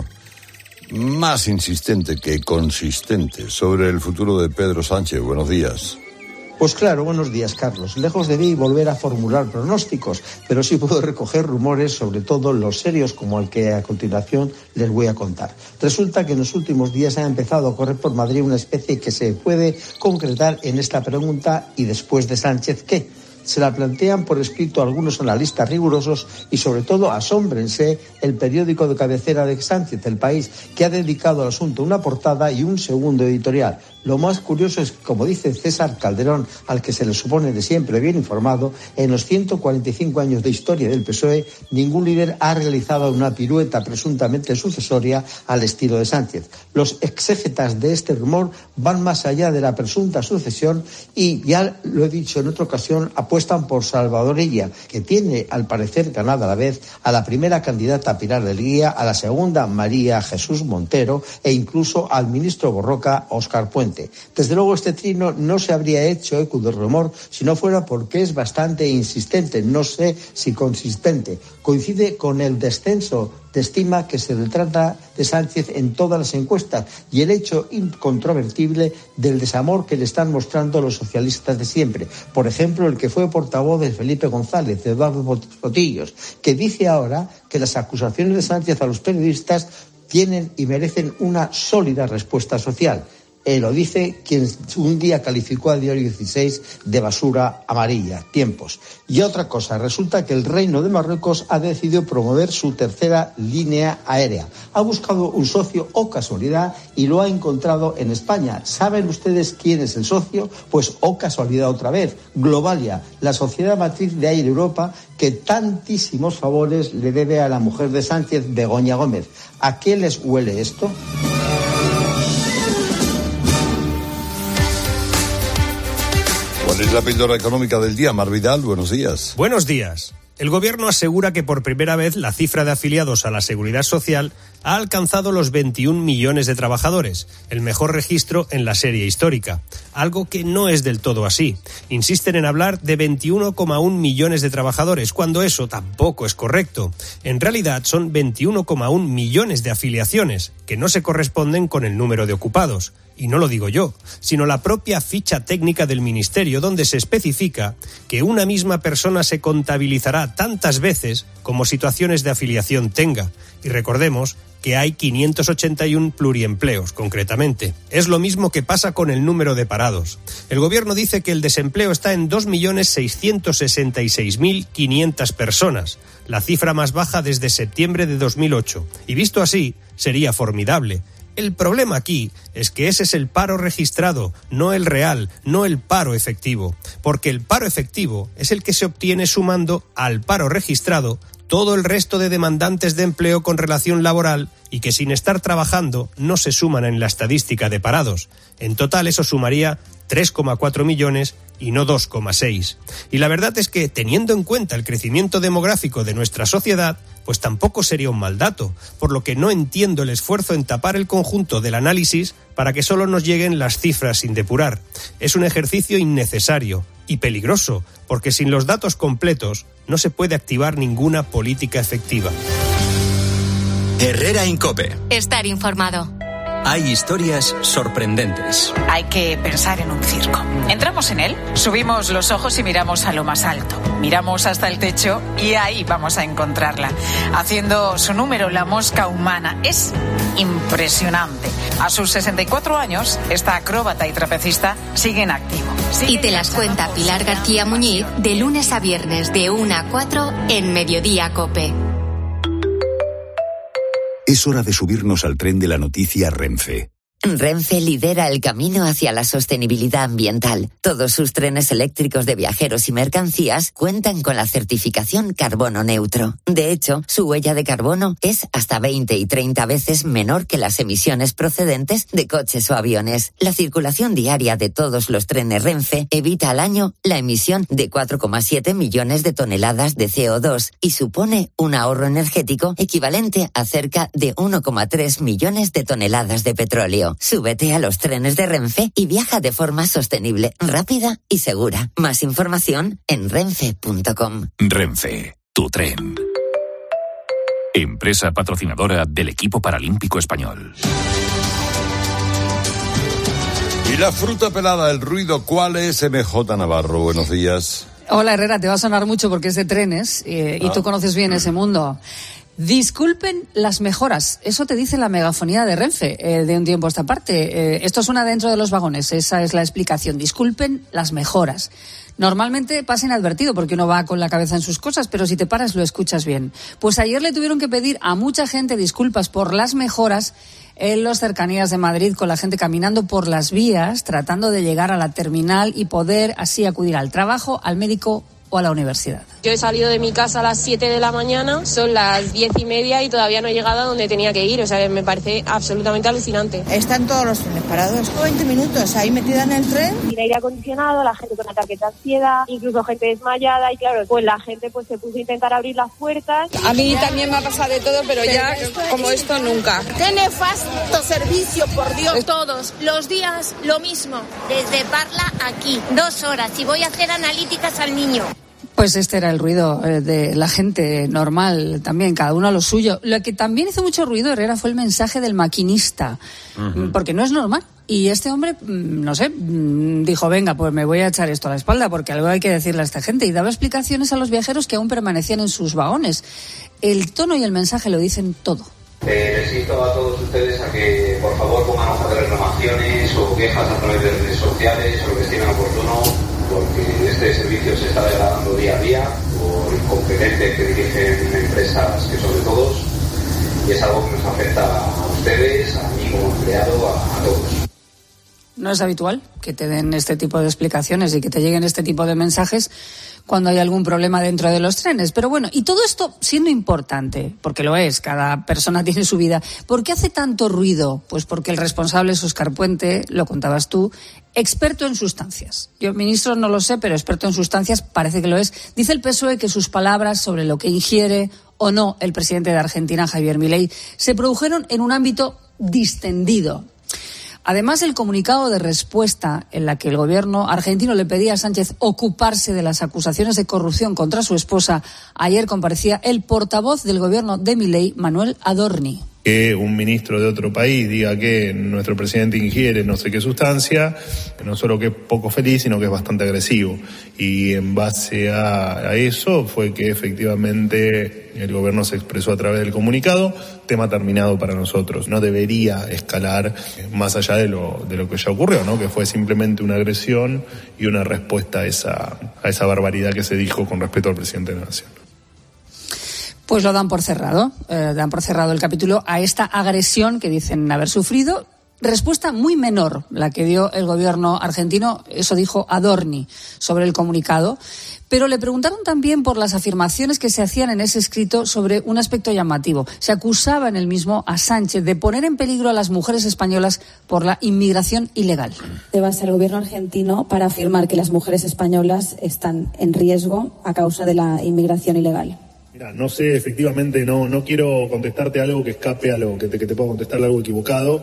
más insistente que consistente sobre el futuro de Pedro Sánchez. Buenos días. Pues claro, buenos días, Carlos. Lejos de mí volver a formular pronósticos, pero sí puedo recoger rumores, sobre todo los serios, como el que a continuación les voy a contar. Resulta que en los últimos días ha empezado a correr por Madrid una especie que se puede concretar en esta pregunta: ¿y después de Sánchez qué? Se la plantean por escrito algunos analistas rigurosos y, sobre todo, asómbrense el periódico de cabecera de Sánchez, El País, que ha dedicado al asunto una portada y un segundo editorial. Lo más curioso es que, como dice César Calderón, al que se le supone de siempre bien informado, en los 145 años de historia del PSOE, ningún líder ha realizado una pirueta presuntamente sucesoria al estilo de Sánchez. Los exégetas de este rumor van más allá de la presunta sucesión y, ya lo he dicho en otra ocasión, apuestan por Salvador Illa, que tiene, al parecer, ganada a la vez a la primera candidata Pilar del Guía, a la segunda María Jesús Montero e incluso al ministro Borroca, Óscar Puente. Desde luego, este trino no se habría hecho eco del rumor si no fuera porque es bastante insistente, no sé si consistente. Coincide con el descenso de estima que se le trata de Sánchez en todas las encuestas y el hecho incontrovertible del desamor que le están mostrando los socialistas de siempre. Por ejemplo, el que fue portavoz de Felipe González, de Eduardo Botillos, que dice ahora que las acusaciones de Sánchez a los periodistas tienen y merecen una sólida respuesta social. Lo dice quien un día calificó al Diario 16 de basura amarilla. Tiempos. Y otra cosa, resulta que el Reino de Marruecos ha decidido promover su tercera línea aérea. Ha buscado un socio, o casualidad, y lo ha encontrado en España. ¿Saben ustedes quién es el socio? Pues, o casualidad otra vez, Globalia, la sociedad matriz de Air Europa, que tantísimos favores le debe a la mujer de Sánchez, Begoña Gómez. ¿A qué les huele esto? Es la píldora económica del día. Mar Vidal, buenos días. Buenos días. El Gobierno asegura que por primera vez la cifra de afiliados a la Seguridad Social ha alcanzado los 21 millones de trabajadores, el mejor registro en la serie histórica, algo que no es del todo así. Insisten en hablar de 21,1 millones de trabajadores, cuando eso tampoco es correcto. En realidad son 21,1 millones de afiliaciones, que no se corresponden con el número de ocupados. Y no lo digo yo, sino la propia ficha técnica del Ministerio, donde se especifica que una misma persona se contabilizará tantas veces como situaciones de afiliación tenga. Y recordemos que hay 581 pluriempleos, concretamente. Es lo mismo que pasa con el número de parados. El Gobierno dice que el desempleo está en 2.666.500 personas, la cifra más baja desde septiembre de 2008. Y visto así, sería formidable. El problema aquí es que ese es el paro registrado, no el real, no el paro efectivo. Porque el paro efectivo es el que se obtiene sumando al paro registrado todo el resto de demandantes de empleo con relación laboral y que sin estar trabajando no se suman en la estadística de parados. En total eso sumaría 3,4 millones y no 2,6. Y la verdad es que, teniendo en cuenta el crecimiento demográfico de nuestra sociedad, pues tampoco sería un mal dato, por lo que no entiendo el esfuerzo en tapar el conjunto del análisis para que solo nos lleguen las cifras sin depurar. Es un ejercicio innecesario y peligroso, porque sin los datos completos no se puede activar ninguna política efectiva. Herrera en COPE. Estar informado. Hay historias sorprendentes. Hay que pensar en un circo. Entramos en él, subimos los ojos y miramos a lo más alto. Miramos hasta el techo y ahí vamos a encontrarla. Haciendo su número, la mosca humana. Es impresionante. A sus 64 años, esta acróbata y trapecista sigue en activo. Y te las cuenta Pilar García Muñiz de lunes a viernes de 1 a 4 en Mediodía COPE. Es hora de subirnos al tren de la noticia Renfe. Renfe lidera el camino hacia la sostenibilidad ambiental. Todos sus trenes eléctricos de viajeros y mercancías cuentan con la certificación carbono neutro. De hecho, su huella de carbono es hasta 20 y 30 veces menor que las emisiones procedentes de coches o aviones. La circulación diaria de todos los trenes Renfe evita al año la emisión de 4,7 millones de toneladas de CO2 y supone un ahorro energético equivalente a cerca de 1,3 millones de toneladas de petróleo. Súbete a los trenes de Renfe y viaja de forma sostenible, rápida y segura. Más información en renfe.com. Renfe. Tu tren. Empresa patrocinadora del equipo paralímpico español. Y la fruta pelada, el ruido, ¿cuál es? MJ Navarro, buenos días. Hola Herrera, te va a sonar mucho porque es de trenes y tú conoces bien ese mundo. Disculpen las mejoras, eso te dice la megafonía de Renfe de un tiempo a esta parte. Esto suena dentro de los vagones, esa es la explicación. Disculpen las mejoras. Normalmente pasa inadvertido porque uno va con la cabeza en sus cosas, pero si te paras lo escuchas bien. Pues ayer le tuvieron que pedir a mucha gente disculpas por las mejoras en las cercanías de Madrid, con la gente caminando por las vías, tratando de llegar a la terminal y poder así acudir al trabajo, al médico o a la universidad. Yo he salido de mi casa a las 7 de la mañana, son las 10:30 y todavía no he llegado a donde tenía que ir, o sea, me parece absolutamente alucinante. Están todos los trenes parados, 20 minutos ahí metida en el tren. Sin aire acondicionado, la gente con ataques de ansiedad, incluso gente desmayada y claro, pues la gente pues se puso a intentar abrir las puertas. A mí también me ha pasado de todo, pero ya como esto nunca. ¡Qué nefasto servicio, por Dios! Todos los días lo mismo, desde Parla aquí, 2 horas y voy a hacer analíticas al niño. Pues este era el ruido de la gente, normal también, cada uno a lo suyo. Lo que también hizo mucho ruido, Herrera, fue el mensaje del maquinista, porque no es normal. Y este hombre, no sé, dijo, venga, pues me voy a echar esto a la espalda, porque algo hay que decirle a esta gente. Y daba explicaciones a los viajeros que aún permanecían en sus vagones. El tono y el mensaje lo dicen todo. Les insto a todos ustedes a que, por favor, pongan hojas de reclamaciones o quejas a través de redes sociales o lo que estimen oportuno, porque este servicio se está degradando día a día por incompetentes que dirigen empresas que son de todos y es algo que nos afecta a ustedes, a mí como empleado, a todos. No es habitual que te den este tipo de explicaciones y que te lleguen este tipo de mensajes cuando hay algún problema dentro de los trenes. Pero bueno, y todo esto siendo importante, porque lo es, cada persona tiene su vida. ¿Por qué hace tanto ruido? Pues porque el responsable es Óscar Puente, lo contabas tú, experto en sustancias. Yo, ministro, no lo sé, pero experto en sustancias parece que lo es. Dice el PSOE que sus palabras sobre lo que ingiere o no el presidente de Argentina, Javier Milei, se produjeron en un ámbito distendido. Además, el comunicado de respuesta en la que el gobierno argentino le pedía a Sánchez ocuparse de las acusaciones de corrupción contra su esposa, ayer comparecía el portavoz del gobierno de Milei, Manuel Adorni. Que un ministro de otro país diga que nuestro presidente ingiere no sé qué sustancia, no solo que es poco feliz, sino que es bastante agresivo. Y en base a eso fue que efectivamente el gobierno se expresó a través del comunicado, tema terminado para nosotros. No debería escalar más allá de lo que ya ocurrió, ¿no? Que fue simplemente una agresión y una respuesta a esa barbaridad que se dijo con respecto al presidente de la Nación. Pues lo dan por cerrado el capítulo a esta agresión que dicen haber sufrido. Respuesta muy menor la que dio el gobierno argentino, eso dijo Adorni sobre el comunicado, pero le preguntaron también por las afirmaciones que se hacían en ese escrito sobre un aspecto llamativo. Se acusaba en el mismo a Sánchez de poner en peligro a las mujeres españolas por la inmigración ilegal. Se basa el gobierno argentino para afirmar que las mujeres españolas están en riesgo a causa de la inmigración ilegal. Mira, no sé, efectivamente, no quiero contestarte algo que escape a lo que te puedo contestar algo equivocado.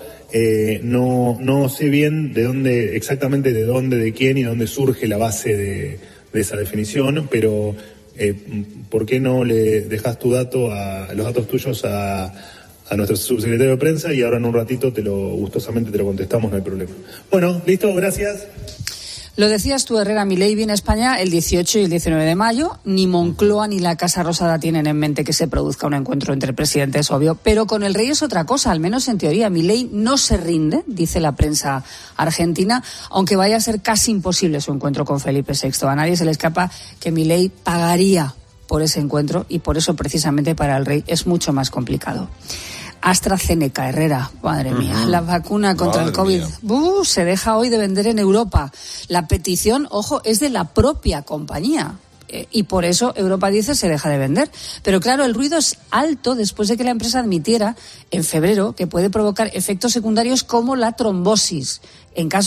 No sé bien exactamente de quién y de dónde surge la base de esa definición, pero ¿por qué no le dejas los datos tuyos a nuestro subsecretario de prensa y ahora en un ratito gustosamente te lo contestamos, no hay problema. Bueno, listo, gracias. Lo decías tú, Herrera, Milei viene a España el 18 y el 19 de mayo. Ni Moncloa ni la Casa Rosada tienen en mente que se produzca un encuentro entre presidentes, obvio. Pero con el rey es otra cosa, al menos en teoría. Milei no se rinde, dice la prensa argentina, aunque vaya a ser casi imposible su encuentro con Felipe VI. A nadie se le escapa que Milei pagaría por ese encuentro y por eso precisamente para el rey es mucho más complicado. AstraZeneca, Herrera, madre mía, la vacuna contra el COVID se deja hoy de vender en Europa. La petición, ojo, es de la propia compañía. Y por eso Europa dice se deja de vender. Pero claro, el ruido es alto después de que la empresa admitiera en febrero que puede provocar efectos secundarios como la trombosis en casos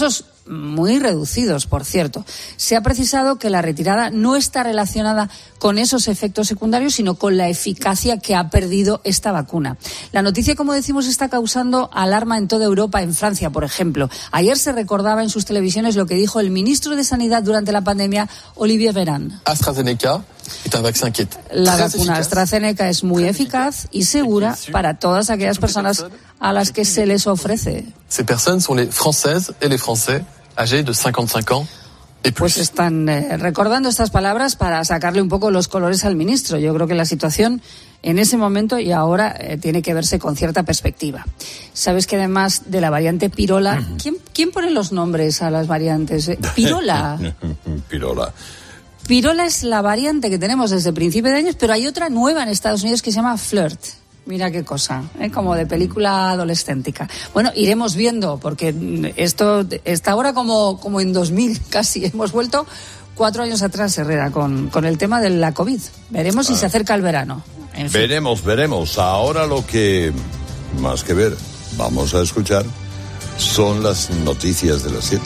muy reducidos, por cierto. Se ha precisado que la retirada no está relacionada con esos efectos secundarios, sino con la eficacia que ha perdido esta vacuna. La noticia, como decimos, está causando alarma en toda Europa, en Francia, por ejemplo. Ayer se recordaba en sus televisiones lo que dijo el ministro de Sanidad durante la pandemia, Olivier Véran. AstraZeneca es un vaccin que la vacuna AstraZeneca es muy eficaz y segura para todas aquellas personas a las que se les ofrece. Ces personnes son les Françaises et les Français âgés de 55 ans. Pues están recordando estas palabras para sacarle un poco los colores al ministro. Yo creo que la situación en ese momento y ahora tiene que verse con cierta perspectiva. Sabes que además de la variante Pirola, ¿quién pone los nombres a las variantes? Pirola. Pirola es la variante que tenemos desde principios de años, pero hay otra nueva en Estados Unidos que se llama Flirt. Mira qué cosa, como de película adolescéntica. Bueno, iremos viendo, porque esto está ahora como en 2000 casi. Hemos vuelto 4 años atrás, Herrera, con el tema de la COVID. Veremos si se acerca el verano. En fin. Veremos. Ahora lo que, más que ver, vamos a escuchar, son las noticias de las 7.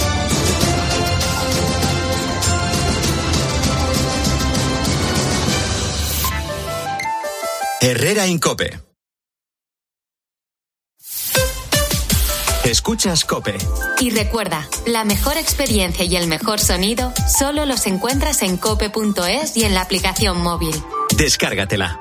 Herrera en COPE. Escuchas COPE. Y recuerda, la mejor experiencia y el mejor sonido solo los encuentras en cope.es y en la aplicación móvil. Descárgatela.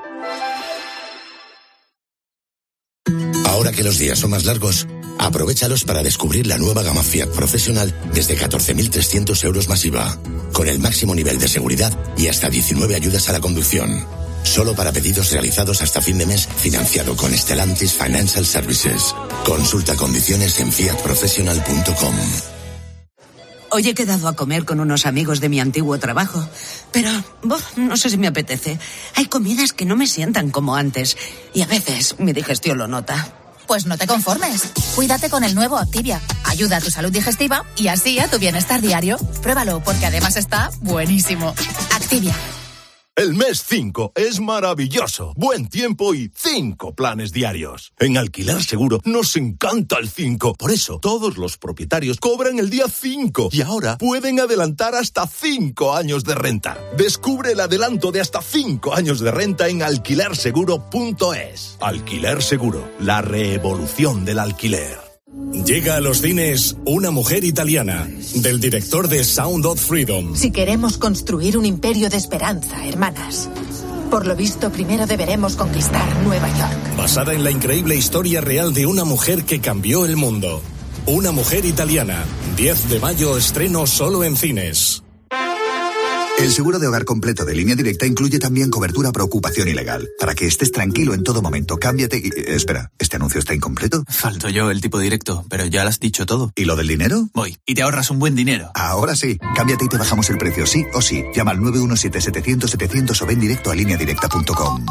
Ahora que los días son más largos, aprovéchalos para descubrir la nueva gama Fiat Professional desde 14.300 euros más IVA, con el máximo nivel de seguridad y hasta 19 ayudas a la conducción. Solo para pedidos realizados hasta fin de mes, financiado con Stellantis Financial Services. Consulta condiciones en fiatprofessional.com. Hoy he quedado a comer con unos amigos de mi antiguo trabajo, pero no sé si me apetece. Hay comidas que no me sientan como antes y a veces mi digestión lo nota. Pues no te conformes. Cuídate con el nuevo Activia. Ayuda a tu salud digestiva y así a tu bienestar diario. Pruébalo porque además está buenísimo. Activia. El mes 5 es maravilloso. Buen tiempo y 5 planes diarios. En Alquiler Seguro nos encanta el 5. Por eso, todos los propietarios cobran el día 5 y ahora pueden adelantar hasta 5 años de renta. Descubre el adelanto de hasta 5 años de renta en alquilerseguro.es. Alquiler Seguro, la revolución del alquiler. Llega a los cines Una mujer italiana, del director de Sound of Freedom. Si queremos construir un imperio de esperanza, hermanas, por lo visto primero deberemos conquistar Nueva York. Basada en la increíble historia real de una mujer que cambió el mundo. Una mujer italiana, 10 de mayo, estreno solo en cines. El seguro de hogar completo de Línea Directa incluye también cobertura por ocupación ilegal. Para que estés tranquilo en todo momento, cámbiate y... espera, ¿este anuncio está incompleto? Falto yo el tipo directo, pero ya lo has dicho todo. ¿Y lo del dinero? Voy, y te ahorras un buen dinero. Ahora sí, cámbiate y te bajamos el precio, sí o sí. Llama al 917-700-700 o ven directo a lineadirecta.com.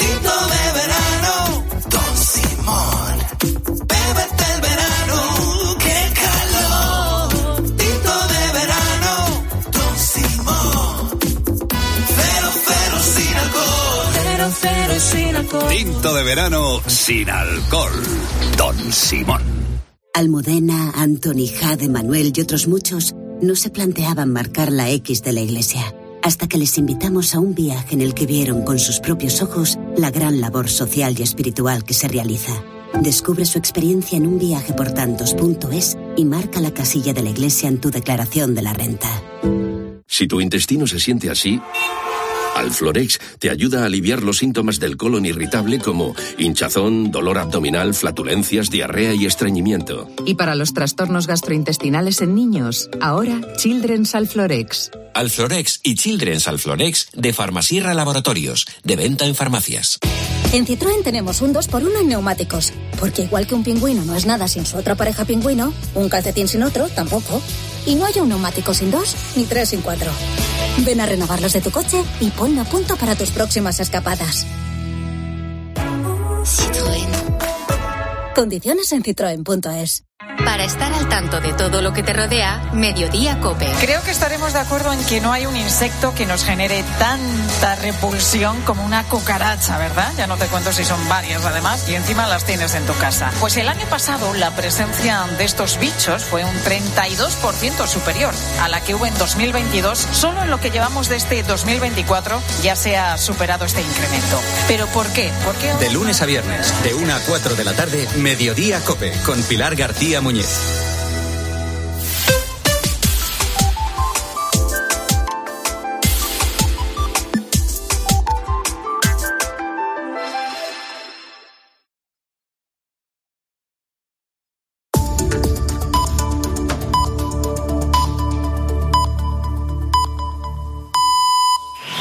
Don Simón, bébete el verano, qué calor. Tinto de verano, Don Simón. Cero sin alcohol. Cero sin alcohol. Tinto de verano sin alcohol. Don Simón. Almudena, Antoni, Jade, Manuel y otros muchos no se planteaban marcar la X de la Iglesia, hasta que les invitamos a un viaje en el que vieron con sus propios ojos la gran labor social y espiritual que se realiza. Descubre su experiencia en unviajeportantos.es y marca la casilla de la Iglesia en tu declaración de la renta. Si tu intestino se siente así, Alflorex te ayuda a aliviar los síntomas del colon irritable como hinchazón, dolor abdominal, flatulencias, diarrea y estreñimiento. Y para los trastornos gastrointestinales en niños, ahora Children's Alflorex. Alflorex y Children's Alflorex de Farmasierra Laboratorios, de venta en farmacias. En Citroën tenemos un 2x1 en neumáticos, porque igual que un pingüino no es nada sin su otra pareja pingüino, un calcetín sin otro tampoco. Y no hay un neumático sin 2 ni 3 sin 4. Ven a renovarlos de tu coche y ponlo a punto para tus próximas escapadas. Citroën. Condiciones en citroen.es. Para estar al tanto de todo lo que te rodea, Mediodía COPE. Creo que estaremos de acuerdo en que no hay un insecto que nos genere tanta repulsión como una cucaracha, ¿verdad? Ya no te cuento si son varias además y encima las tienes en tu casa. Pues el año pasado la presencia de estos bichos fue un 32% superior a la que hubo en 2022. Solo en lo que llevamos de este 2024 ya se ha superado este incremento. ¿Pero por qué? ¿Por qué? De lunes a viernes, de 1 a 4 de la tarde, Mediodía COPE, con Pilar García Muñiz.